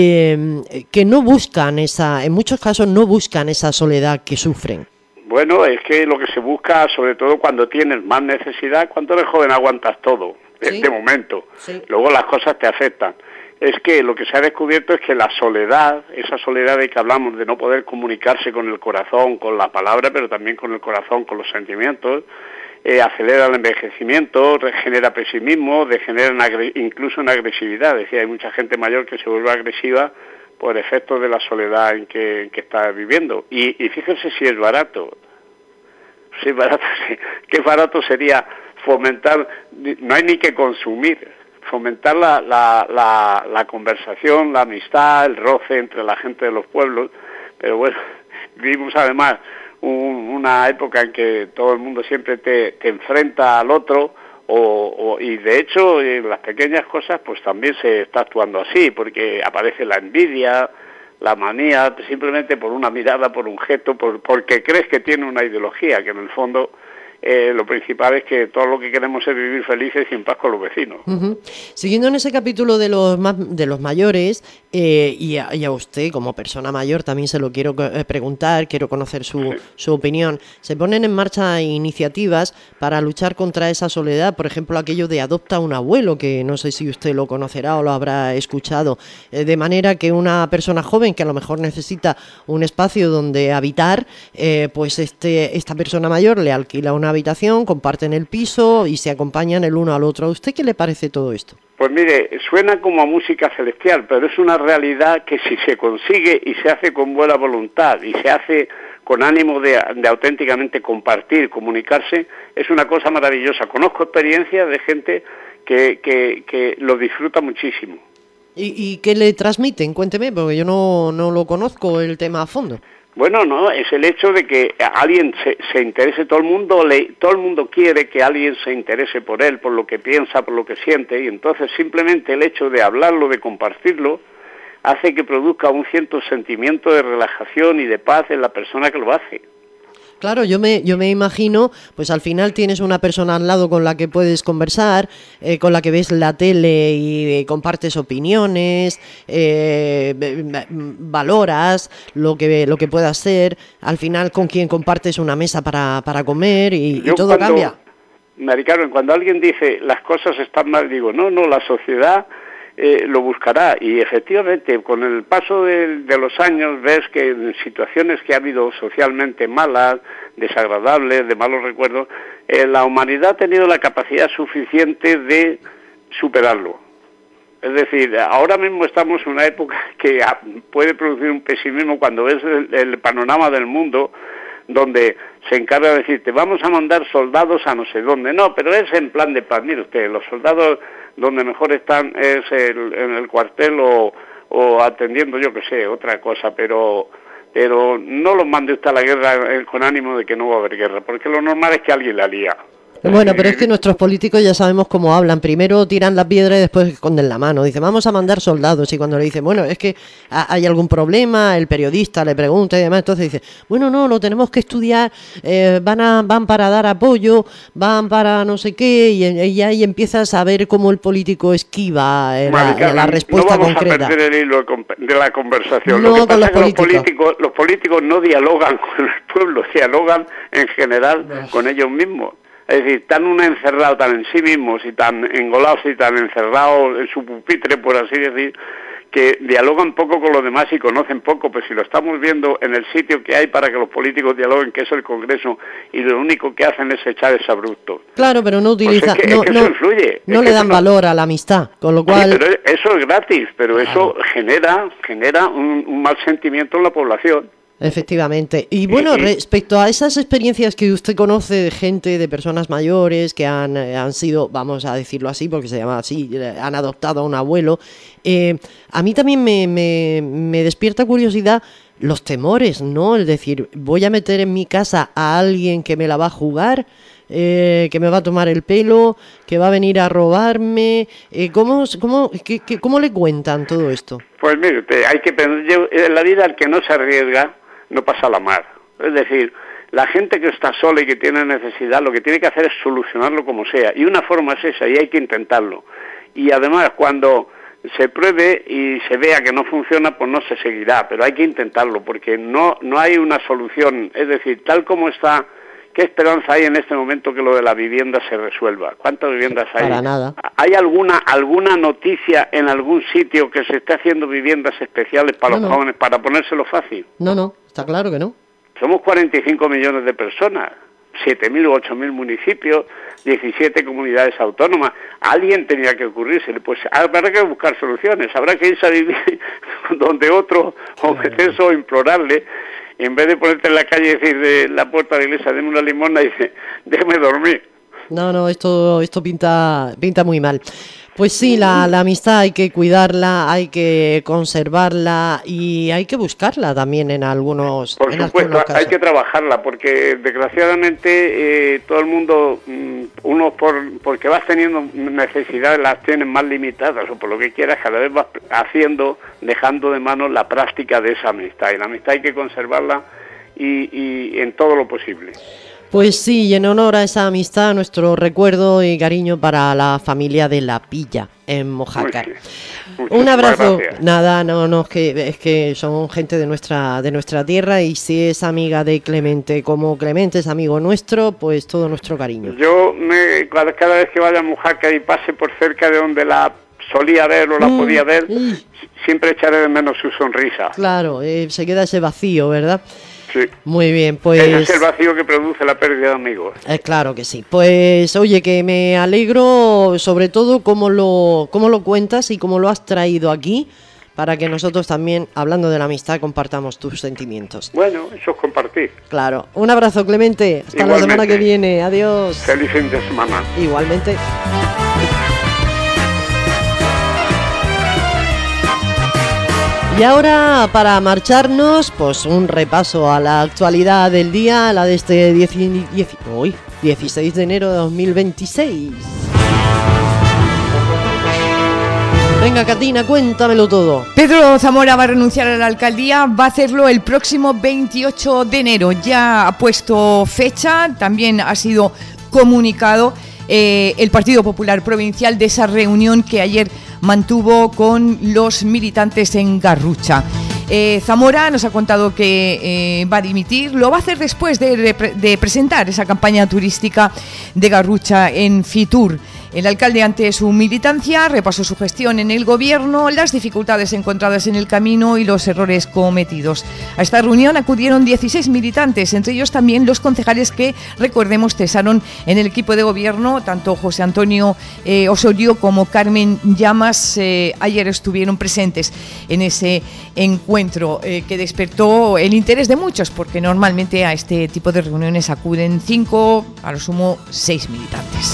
eh, que no buscan esa, en muchos casos no buscan esa soledad que sufren. Bueno, es que lo que se busca, sobre todo cuando tienes más necesidad, cuando eres joven aguantas todo. ¿Sí? De momento, sí. Luego las cosas te afectan. Es que lo que se ha descubierto es que la soledad, esa soledad de que hablamos, de no poder comunicarse con el corazón, con la palabra, pero también con el corazón, con los sentimientos, eh, acelera el envejecimiento, genera pesimismo, degenera en agre- incluso en agresividad. Es decir, hay mucha gente mayor que se vuelve agresiva por efecto de la soledad en que, en que está viviendo. Y, y fíjense si es barato. Si es barato, sí. Qué barato sería fomentar, no hay ni que consumir, fomentar la, la, la, la conversación, la amistad, el roce entre la gente de los pueblos. Pero bueno, vivimos además un, una época en que todo el mundo siempre te, te enfrenta al otro, o, o, y de hecho en las pequeñas cosas pues también se está actuando así, porque aparece la envidia, la manía, simplemente por una mirada, por un gesto, por, porque crees que tiene una ideología, que en el fondo eh, lo principal es que todo lo que queremos es vivir felices y en paz con los vecinos. Uh-huh. Siguiendo en ese capítulo de los más, de los mayores, eh, y, a, y a usted como persona mayor también se lo quiero eh, preguntar, quiero conocer su, sí. su opinión. Se ponen en marcha iniciativas para luchar contra esa soledad, por ejemplo aquello de adopta un abuelo, que no sé si usted lo conocerá o lo habrá escuchado, eh, de manera que una persona joven que a lo mejor necesita un espacio donde habitar, eh, pues este esta persona mayor le alquila una habitación, comparten el piso y se acompañan el uno al otro. ¿A usted qué le parece todo esto? Pues mire, suena como a música celestial, pero es una realidad que si se consigue y se hace con buena voluntad y se hace con ánimo de, de auténticamente compartir, comunicarse, es una cosa maravillosa. Conozco experiencias de gente que, que, que lo disfruta muchísimo. ¿Y, ¿Y qué le transmiten? Cuénteme, porque yo no, no lo conozco el tema a fondo. Bueno, no, es el hecho de que alguien se, se interese, todo el mundo le, todo el mundo quiere que alguien se interese por él, por lo que piensa, por lo que siente, y entonces simplemente el hecho de hablarlo, de compartirlo, hace que produzca un cierto sentimiento de relajación y de paz en la persona que lo hace. Claro, yo me yo me imagino, pues al final tienes una persona al lado con la que puedes conversar, eh, con la que ves la tele y eh, compartes opiniones, eh, valoras lo que lo que puedas ser, al final con quien compartes una mesa para, para comer y, y todo cuando, cambia. Mari Carmen, cuando alguien dice las cosas están mal, digo, no, no, la sociedad Eh, lo buscará, y efectivamente con el paso de, de los años ves que en situaciones que ha habido socialmente malas, desagradables, de malos recuerdos, eh, la humanidad ha tenido la capacidad suficiente de superarlo. Es decir, ahora mismo estamos en una época que puede producir un pesimismo cuando ves el, el panorama del mundo, donde se encarga de decirte, vamos a mandar soldados a no sé dónde. No, pero es en plan de paz. Mire usted, los soldados donde mejor están es el, en el cuartel o, o atendiendo, yo que sé, otra cosa, pero pero no los mande usted a la guerra con ánimo de que no va a haber guerra, porque lo normal es que alguien la lía. Bueno, pero es que nuestros políticos ya sabemos cómo hablan. Primero tiran la piedra y después esconden la mano. Dicen, vamos a mandar soldados. Y cuando le dicen, bueno, es que hay algún problema, el periodista le pregunta y demás, entonces dice, bueno, no, lo tenemos que estudiar, eh, van a van para dar apoyo, van para no sé qué, y, y ahí empiezas a ver cómo el político esquiva eh, la, Carmen, la respuesta no vamos concreta. A perder el hilo de la conversación. No, lo que pasa los es que políticos. Los, políticos, los políticos no dialogan con el pueblo, dialogan en general no. con ellos mismos. Es decir, tan un encerrado, tan en sí mismos y tan engolados y tan encerrados en su pupitre, por así decir, que dialogan poco con los demás y conocen poco, pues si lo estamos viendo en el sitio que hay para que los políticos dialoguen, que es el Congreso, y lo único que hacen es echar ese abrupto. Claro, pero no utilizan, pues es que, no, es que no, eso influye. no es le que dan no... valor a la amistad, con lo cual... Sí, pero eso es gratis, pero claro. eso genera, genera un, un mal sentimiento en la población. Efectivamente. Y bueno, respecto a esas experiencias que usted conoce de gente, de personas mayores que han, eh, han sido, vamos a decirlo así, porque se llama así, han adoptado a un abuelo, eh, a mí también me, me, me despierta curiosidad los temores, ¿no? Es decir, voy a meter en mi casa a alguien que me la va a jugar, eh, que me va a tomar el pelo, que va a venir a robarme. Eh, ¿cómo, cómo, qué, qué, ¿Cómo le cuentan todo esto? Pues mire, hay que pensar, en la vida el que no se arriesga no pasa la mar. Es decir, la gente que está sola y que tiene necesidad, lo que tiene que hacer es solucionarlo como sea. Y una forma es esa, y hay que intentarlo. Y además, cuando se pruebe y se vea que no funciona, pues no se seguirá. Pero hay que intentarlo, porque no, no hay una solución. Es decir, tal como está, ¿qué esperanza hay en este momento que lo de la vivienda se resuelva? ¿Cuántas viviendas hay? Para nada. ¿Hay alguna alguna noticia en algún sitio que se esté haciendo viviendas especiales para no, los no. jóvenes, para ponérselo fácil? No, no, está claro que no. Somos cuarenta y cinco millones de personas, siete mil u ocho mil municipios, diecisiete comunidades autónomas. A alguien tenía que ocurrirse, pues habrá que buscar soluciones, habrá que irse a vivir donde otro, o meterse o implorarle. En vez de ponerte en la calle y decir de la puerta de la iglesia, deme una limosna, y dice, déjeme dormir. No, no, esto esto pinta pinta muy mal. Pues sí, la, la amistad hay que cuidarla, hay que conservarla y hay que buscarla también en algunos Por en supuesto, algunos casos. hay que trabajarla, porque desgraciadamente eh, todo el mundo, mm, uno por porque vas teniendo necesidades, las tienen más limitadas, o por lo que quieras, cada vez vas haciendo, dejando de mano la práctica de esa amistad. Y la amistad hay que conservarla y, y en todo lo posible. Pues sí, y en honor a esa amistad, nuestro recuerdo y cariño para la familia de La Pilla, en Mojácar. Un abrazo. Gracias. Nada, no, no, es que, es que son gente de nuestra, de nuestra tierra, y si es amiga de Clemente, como Clemente es amigo nuestro, pues todo nuestro cariño. Yo, me, cada, cada vez que vaya a Mojácar y pase por cerca de donde la solía ver o la Mm, podía ver, mm. siempre echaré de menos su sonrisa. Claro, eh, se queda ese vacío, ¿verdad? Sí. Muy bien, pues... Ese es el vacío que produce la pérdida de amigos. Eh, claro que sí. Pues oye, que me alegro sobre todo cómo lo, cómo lo cuentas y cómo lo has traído aquí, para que nosotros también, hablando de la amistad, compartamos tus sentimientos. Bueno, eso es compartir. Claro. Un abrazo, Clemente. Hasta Igualmente. la semana que viene. Adiós. Feliz fin de semana. Igualmente. Y ahora, para marcharnos, pues un repaso a la actualidad del día, la de este diez, diez, uy, dieciséis de enero de dos mil veintiséis. Venga, Catina, cuéntamelo todo. Pedro Zamora va a renunciar a la alcaldía, va a hacerlo el próximo veintiocho de enero. Ya ha puesto fecha, también ha sido comunicado eh, el Partido Popular Provincial de esa reunión que ayer mantuvo con los militantes en Garrucha. Eh, Zamora nos ha contado que eh, va a dimitir, lo va a hacer después de, de, de presentar esa campaña turística de Garrucha en Fitur. El alcalde, ante su militancia, repasó su gestión en el gobierno, las dificultades encontradas en el camino y los errores cometidos. A esta reunión acudieron dieciséis militantes, entre ellos también los concejales que, recordemos, cesaron en el equipo de gobierno. Tanto José Antonio eh, Osorio como Carmen Llamas eh, ayer estuvieron presentes en ese encuentro eh, que despertó el interés de muchos, porque normalmente a este tipo de reuniones acuden cinco, a lo sumo seis militantes.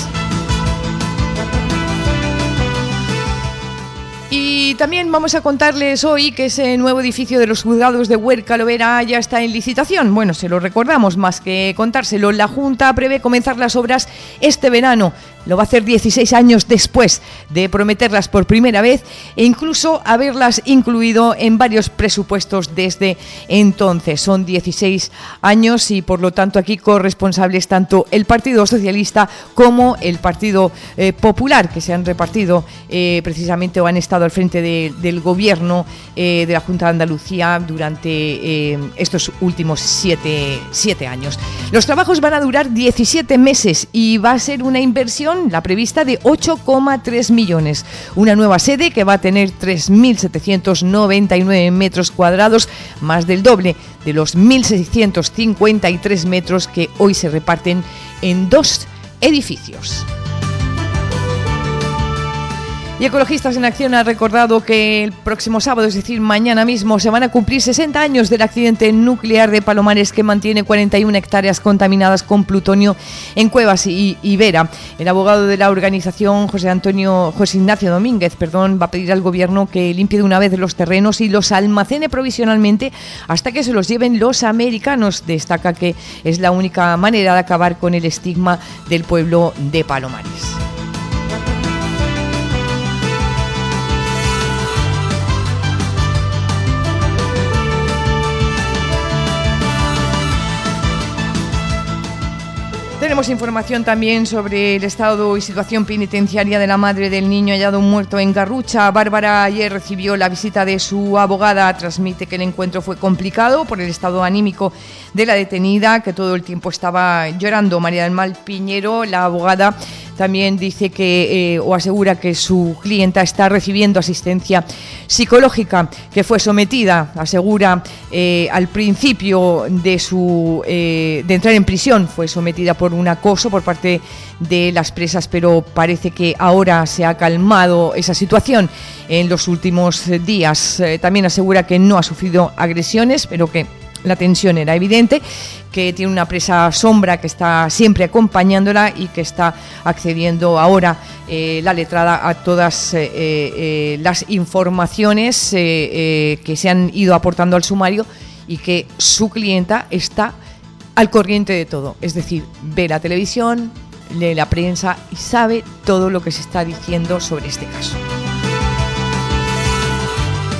Y también vamos a contarles hoy que ese nuevo edificio de los juzgados de Huerca Lovera ya está en licitación. Bueno, se lo recordamos, más que contárselo. La Junta prevé comenzar las obras este verano. Lo va a hacer dieciséis años después de prometerlas por primera vez e incluso haberlas incluido en varios presupuestos desde entonces. Son dieciséis años y por lo tanto aquí corresponsables tanto el Partido Socialista como el Partido eh, Popular, que se han repartido eh, precisamente o han estado al frente de, del gobierno eh, de la Junta de Andalucía durante eh, estos últimos siete, siete años. Los trabajos van a durar diecisiete meses y va a ser una inversión, la prevista, de ocho coma tres millones. Una nueva sede que va a tener tres mil setecientos noventa y nueve metros cuadrados, más del doble de los mil seiscientos cincuenta y tres metros que hoy se reparten en dos edificios. Y Ecologistas en Acción ha recordado que el próximo sábado, es decir, mañana mismo, se van a cumplir sesenta años del accidente nuclear de Palomares, que mantiene cuarenta y una hectáreas contaminadas con plutonio en Cuevas y, y Vera. El abogado de la organización, José Antonio, José Ignacio Domínguez, perdón, va a pedir al gobierno que limpie de una vez los terrenos y los almacene provisionalmente hasta que se los lleven los americanos. Destaca que es la única manera de acabar con el estigma del pueblo de Palomares. Tenemos información también sobre el estado y situación penitenciaria de la madre del niño hallado muerto en Garrucha. Bárbara ayer recibió la visita de su abogada. Transmite que el encuentro fue complicado por el estado anímico de la detenida, que todo el tiempo estaba llorando. María del Mal Piñero, la abogada, también dice que eh, o asegura que su clienta está recibiendo asistencia psicológica, que fue sometida, asegura, eh, al principio de su eh, de entrar en prisión, fue sometida por un acoso por parte de las presas, pero parece que ahora se ha calmado esa situación en los últimos días. Eh, también asegura que no ha sufrido agresiones, pero que la tensión era evidente, que tiene una presa sombra que está siempre acompañándola y que está accediendo ahora eh, la letrada a todas eh, eh, las informaciones eh, eh, que se han ido aportando al sumario, y que su clienta está al corriente de todo, es decir, ve la televisión, lee la prensa y sabe todo lo que se está diciendo sobre este caso.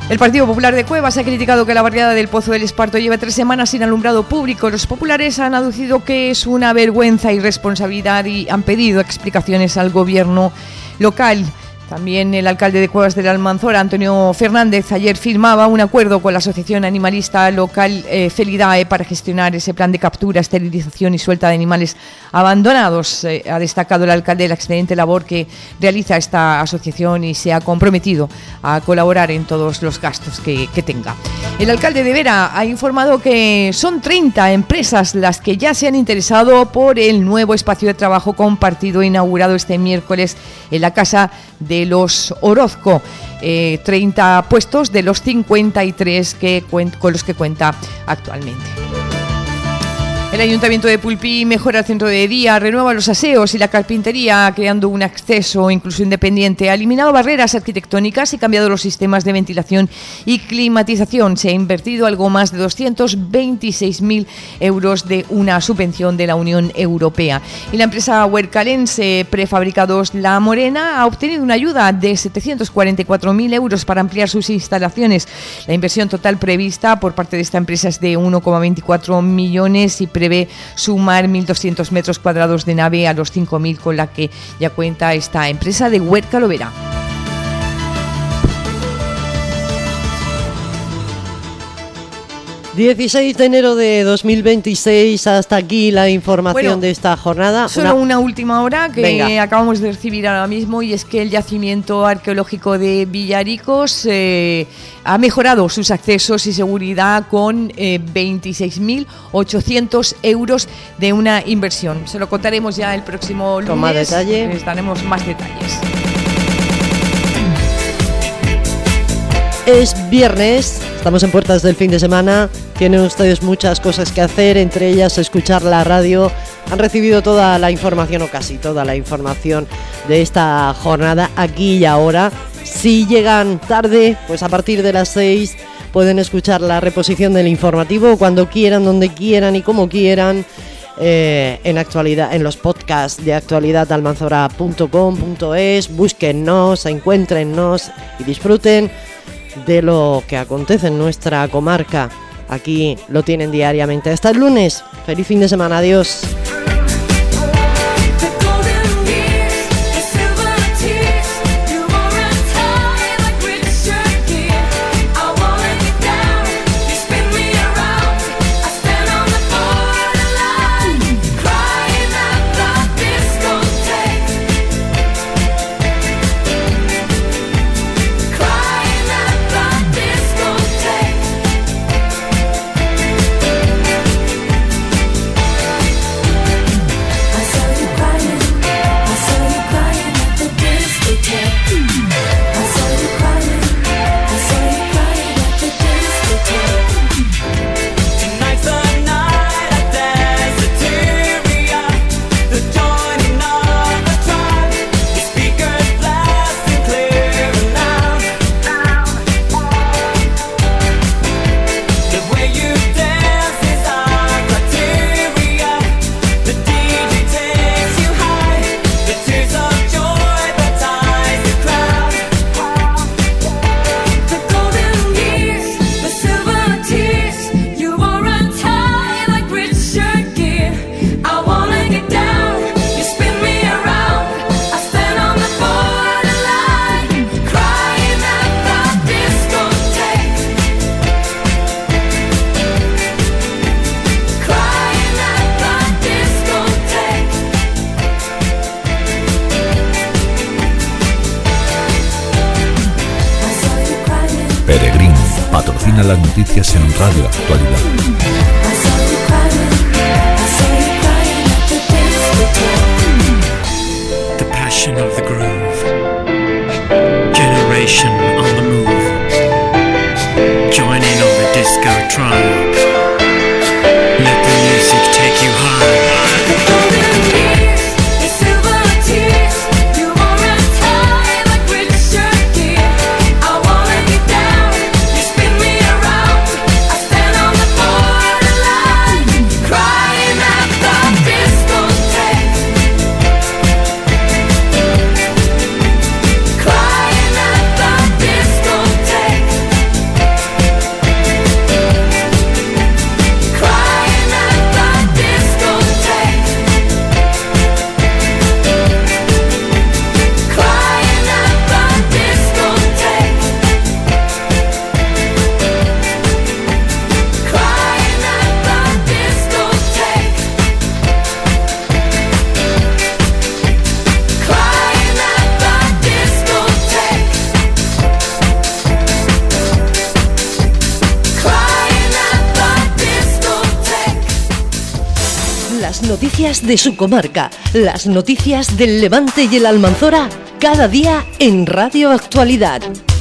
El Partido Popular de Cuevas ha criticado que la barriada del Pozo del Esparto lleve tres semanas sin alumbrado público. Los populares han aducido que es una vergüenza y irresponsabilidad y han pedido explicaciones al gobierno local. También el alcalde de Cuevas del Almanzora, Antonio Fernández, ayer firmaba un acuerdo con la asociación animalista local eh, Felidae para gestionar ese plan de captura, esterilización y suelta de animales abandonados. Eh, ha destacado el alcalde la excelente labor que realiza esta asociación y se ha comprometido a colaborar en todos los gastos que, que tenga. El alcalde de Vera ha informado que son treinta empresas las que ya se han interesado por el nuevo espacio de trabajo compartido inaugurado este miércoles en la Casa de los Orozco. Eh, treinta puestos de los cincuenta y tres que cuen- con los que cuenta actualmente. El Ayuntamiento de Pulpí mejora el centro de día, renueva los aseos y la carpintería, creando un acceso incluso independiente. Ha eliminado barreras arquitectónicas y cambiado los sistemas de ventilación y climatización. Se ha invertido algo más de doscientos veintiséis mil euros de una subvención de la Unión Europea. Y la empresa huercalense Prefabricados La Morena ha obtenido una ayuda de setecientos cuarenta y cuatro mil euros para ampliar sus instalaciones. La inversión total prevista por parte de esta empresa es de uno coma veinticuatro millones y prevé sumar mil doscientos metros cuadrados de nave a los cinco mil con la que ya cuenta esta empresa de Huerca Lovera. dieciséis de enero de dos mil veintiséis, hasta aquí la información Bueno, de esta jornada. Solo una, una última hora que Venga. acabamos de recibir ahora mismo, y es que el yacimiento arqueológico de Villaricos eh, ha mejorado sus accesos y seguridad con eh, veintiséis mil ochocientos euros de una inversión. Se lo contaremos ya el próximo lunes. Con más detalle. Les daremos más detalles. Es viernes, estamos en puertas del fin de semana, tienen ustedes muchas cosas que hacer, entre ellas escuchar la radio. Han recibido toda la información, o casi toda la información de esta jornada aquí y ahora. Si llegan tarde, pues a partir de las seis pueden escuchar la reposición del informativo cuando quieran, donde quieran y como quieran. Eh, en actualidad, en los podcasts de actualidad almanzora punto com punto es, búsquennos, encuéntrennos y disfruten de lo que acontece en nuestra comarca. Aquí lo tienen diariamente. Hasta el lunes. Feliz fin de semana. Adiós. Peregrín patrocina las noticias en Radio Actualidad. The passion of the groove. Generation on the move. Join in on the disco tribe. Let the music take you high. Las noticias de su comarca, las noticias del Levante y el Almanzora, cada día en Radio Actualidad.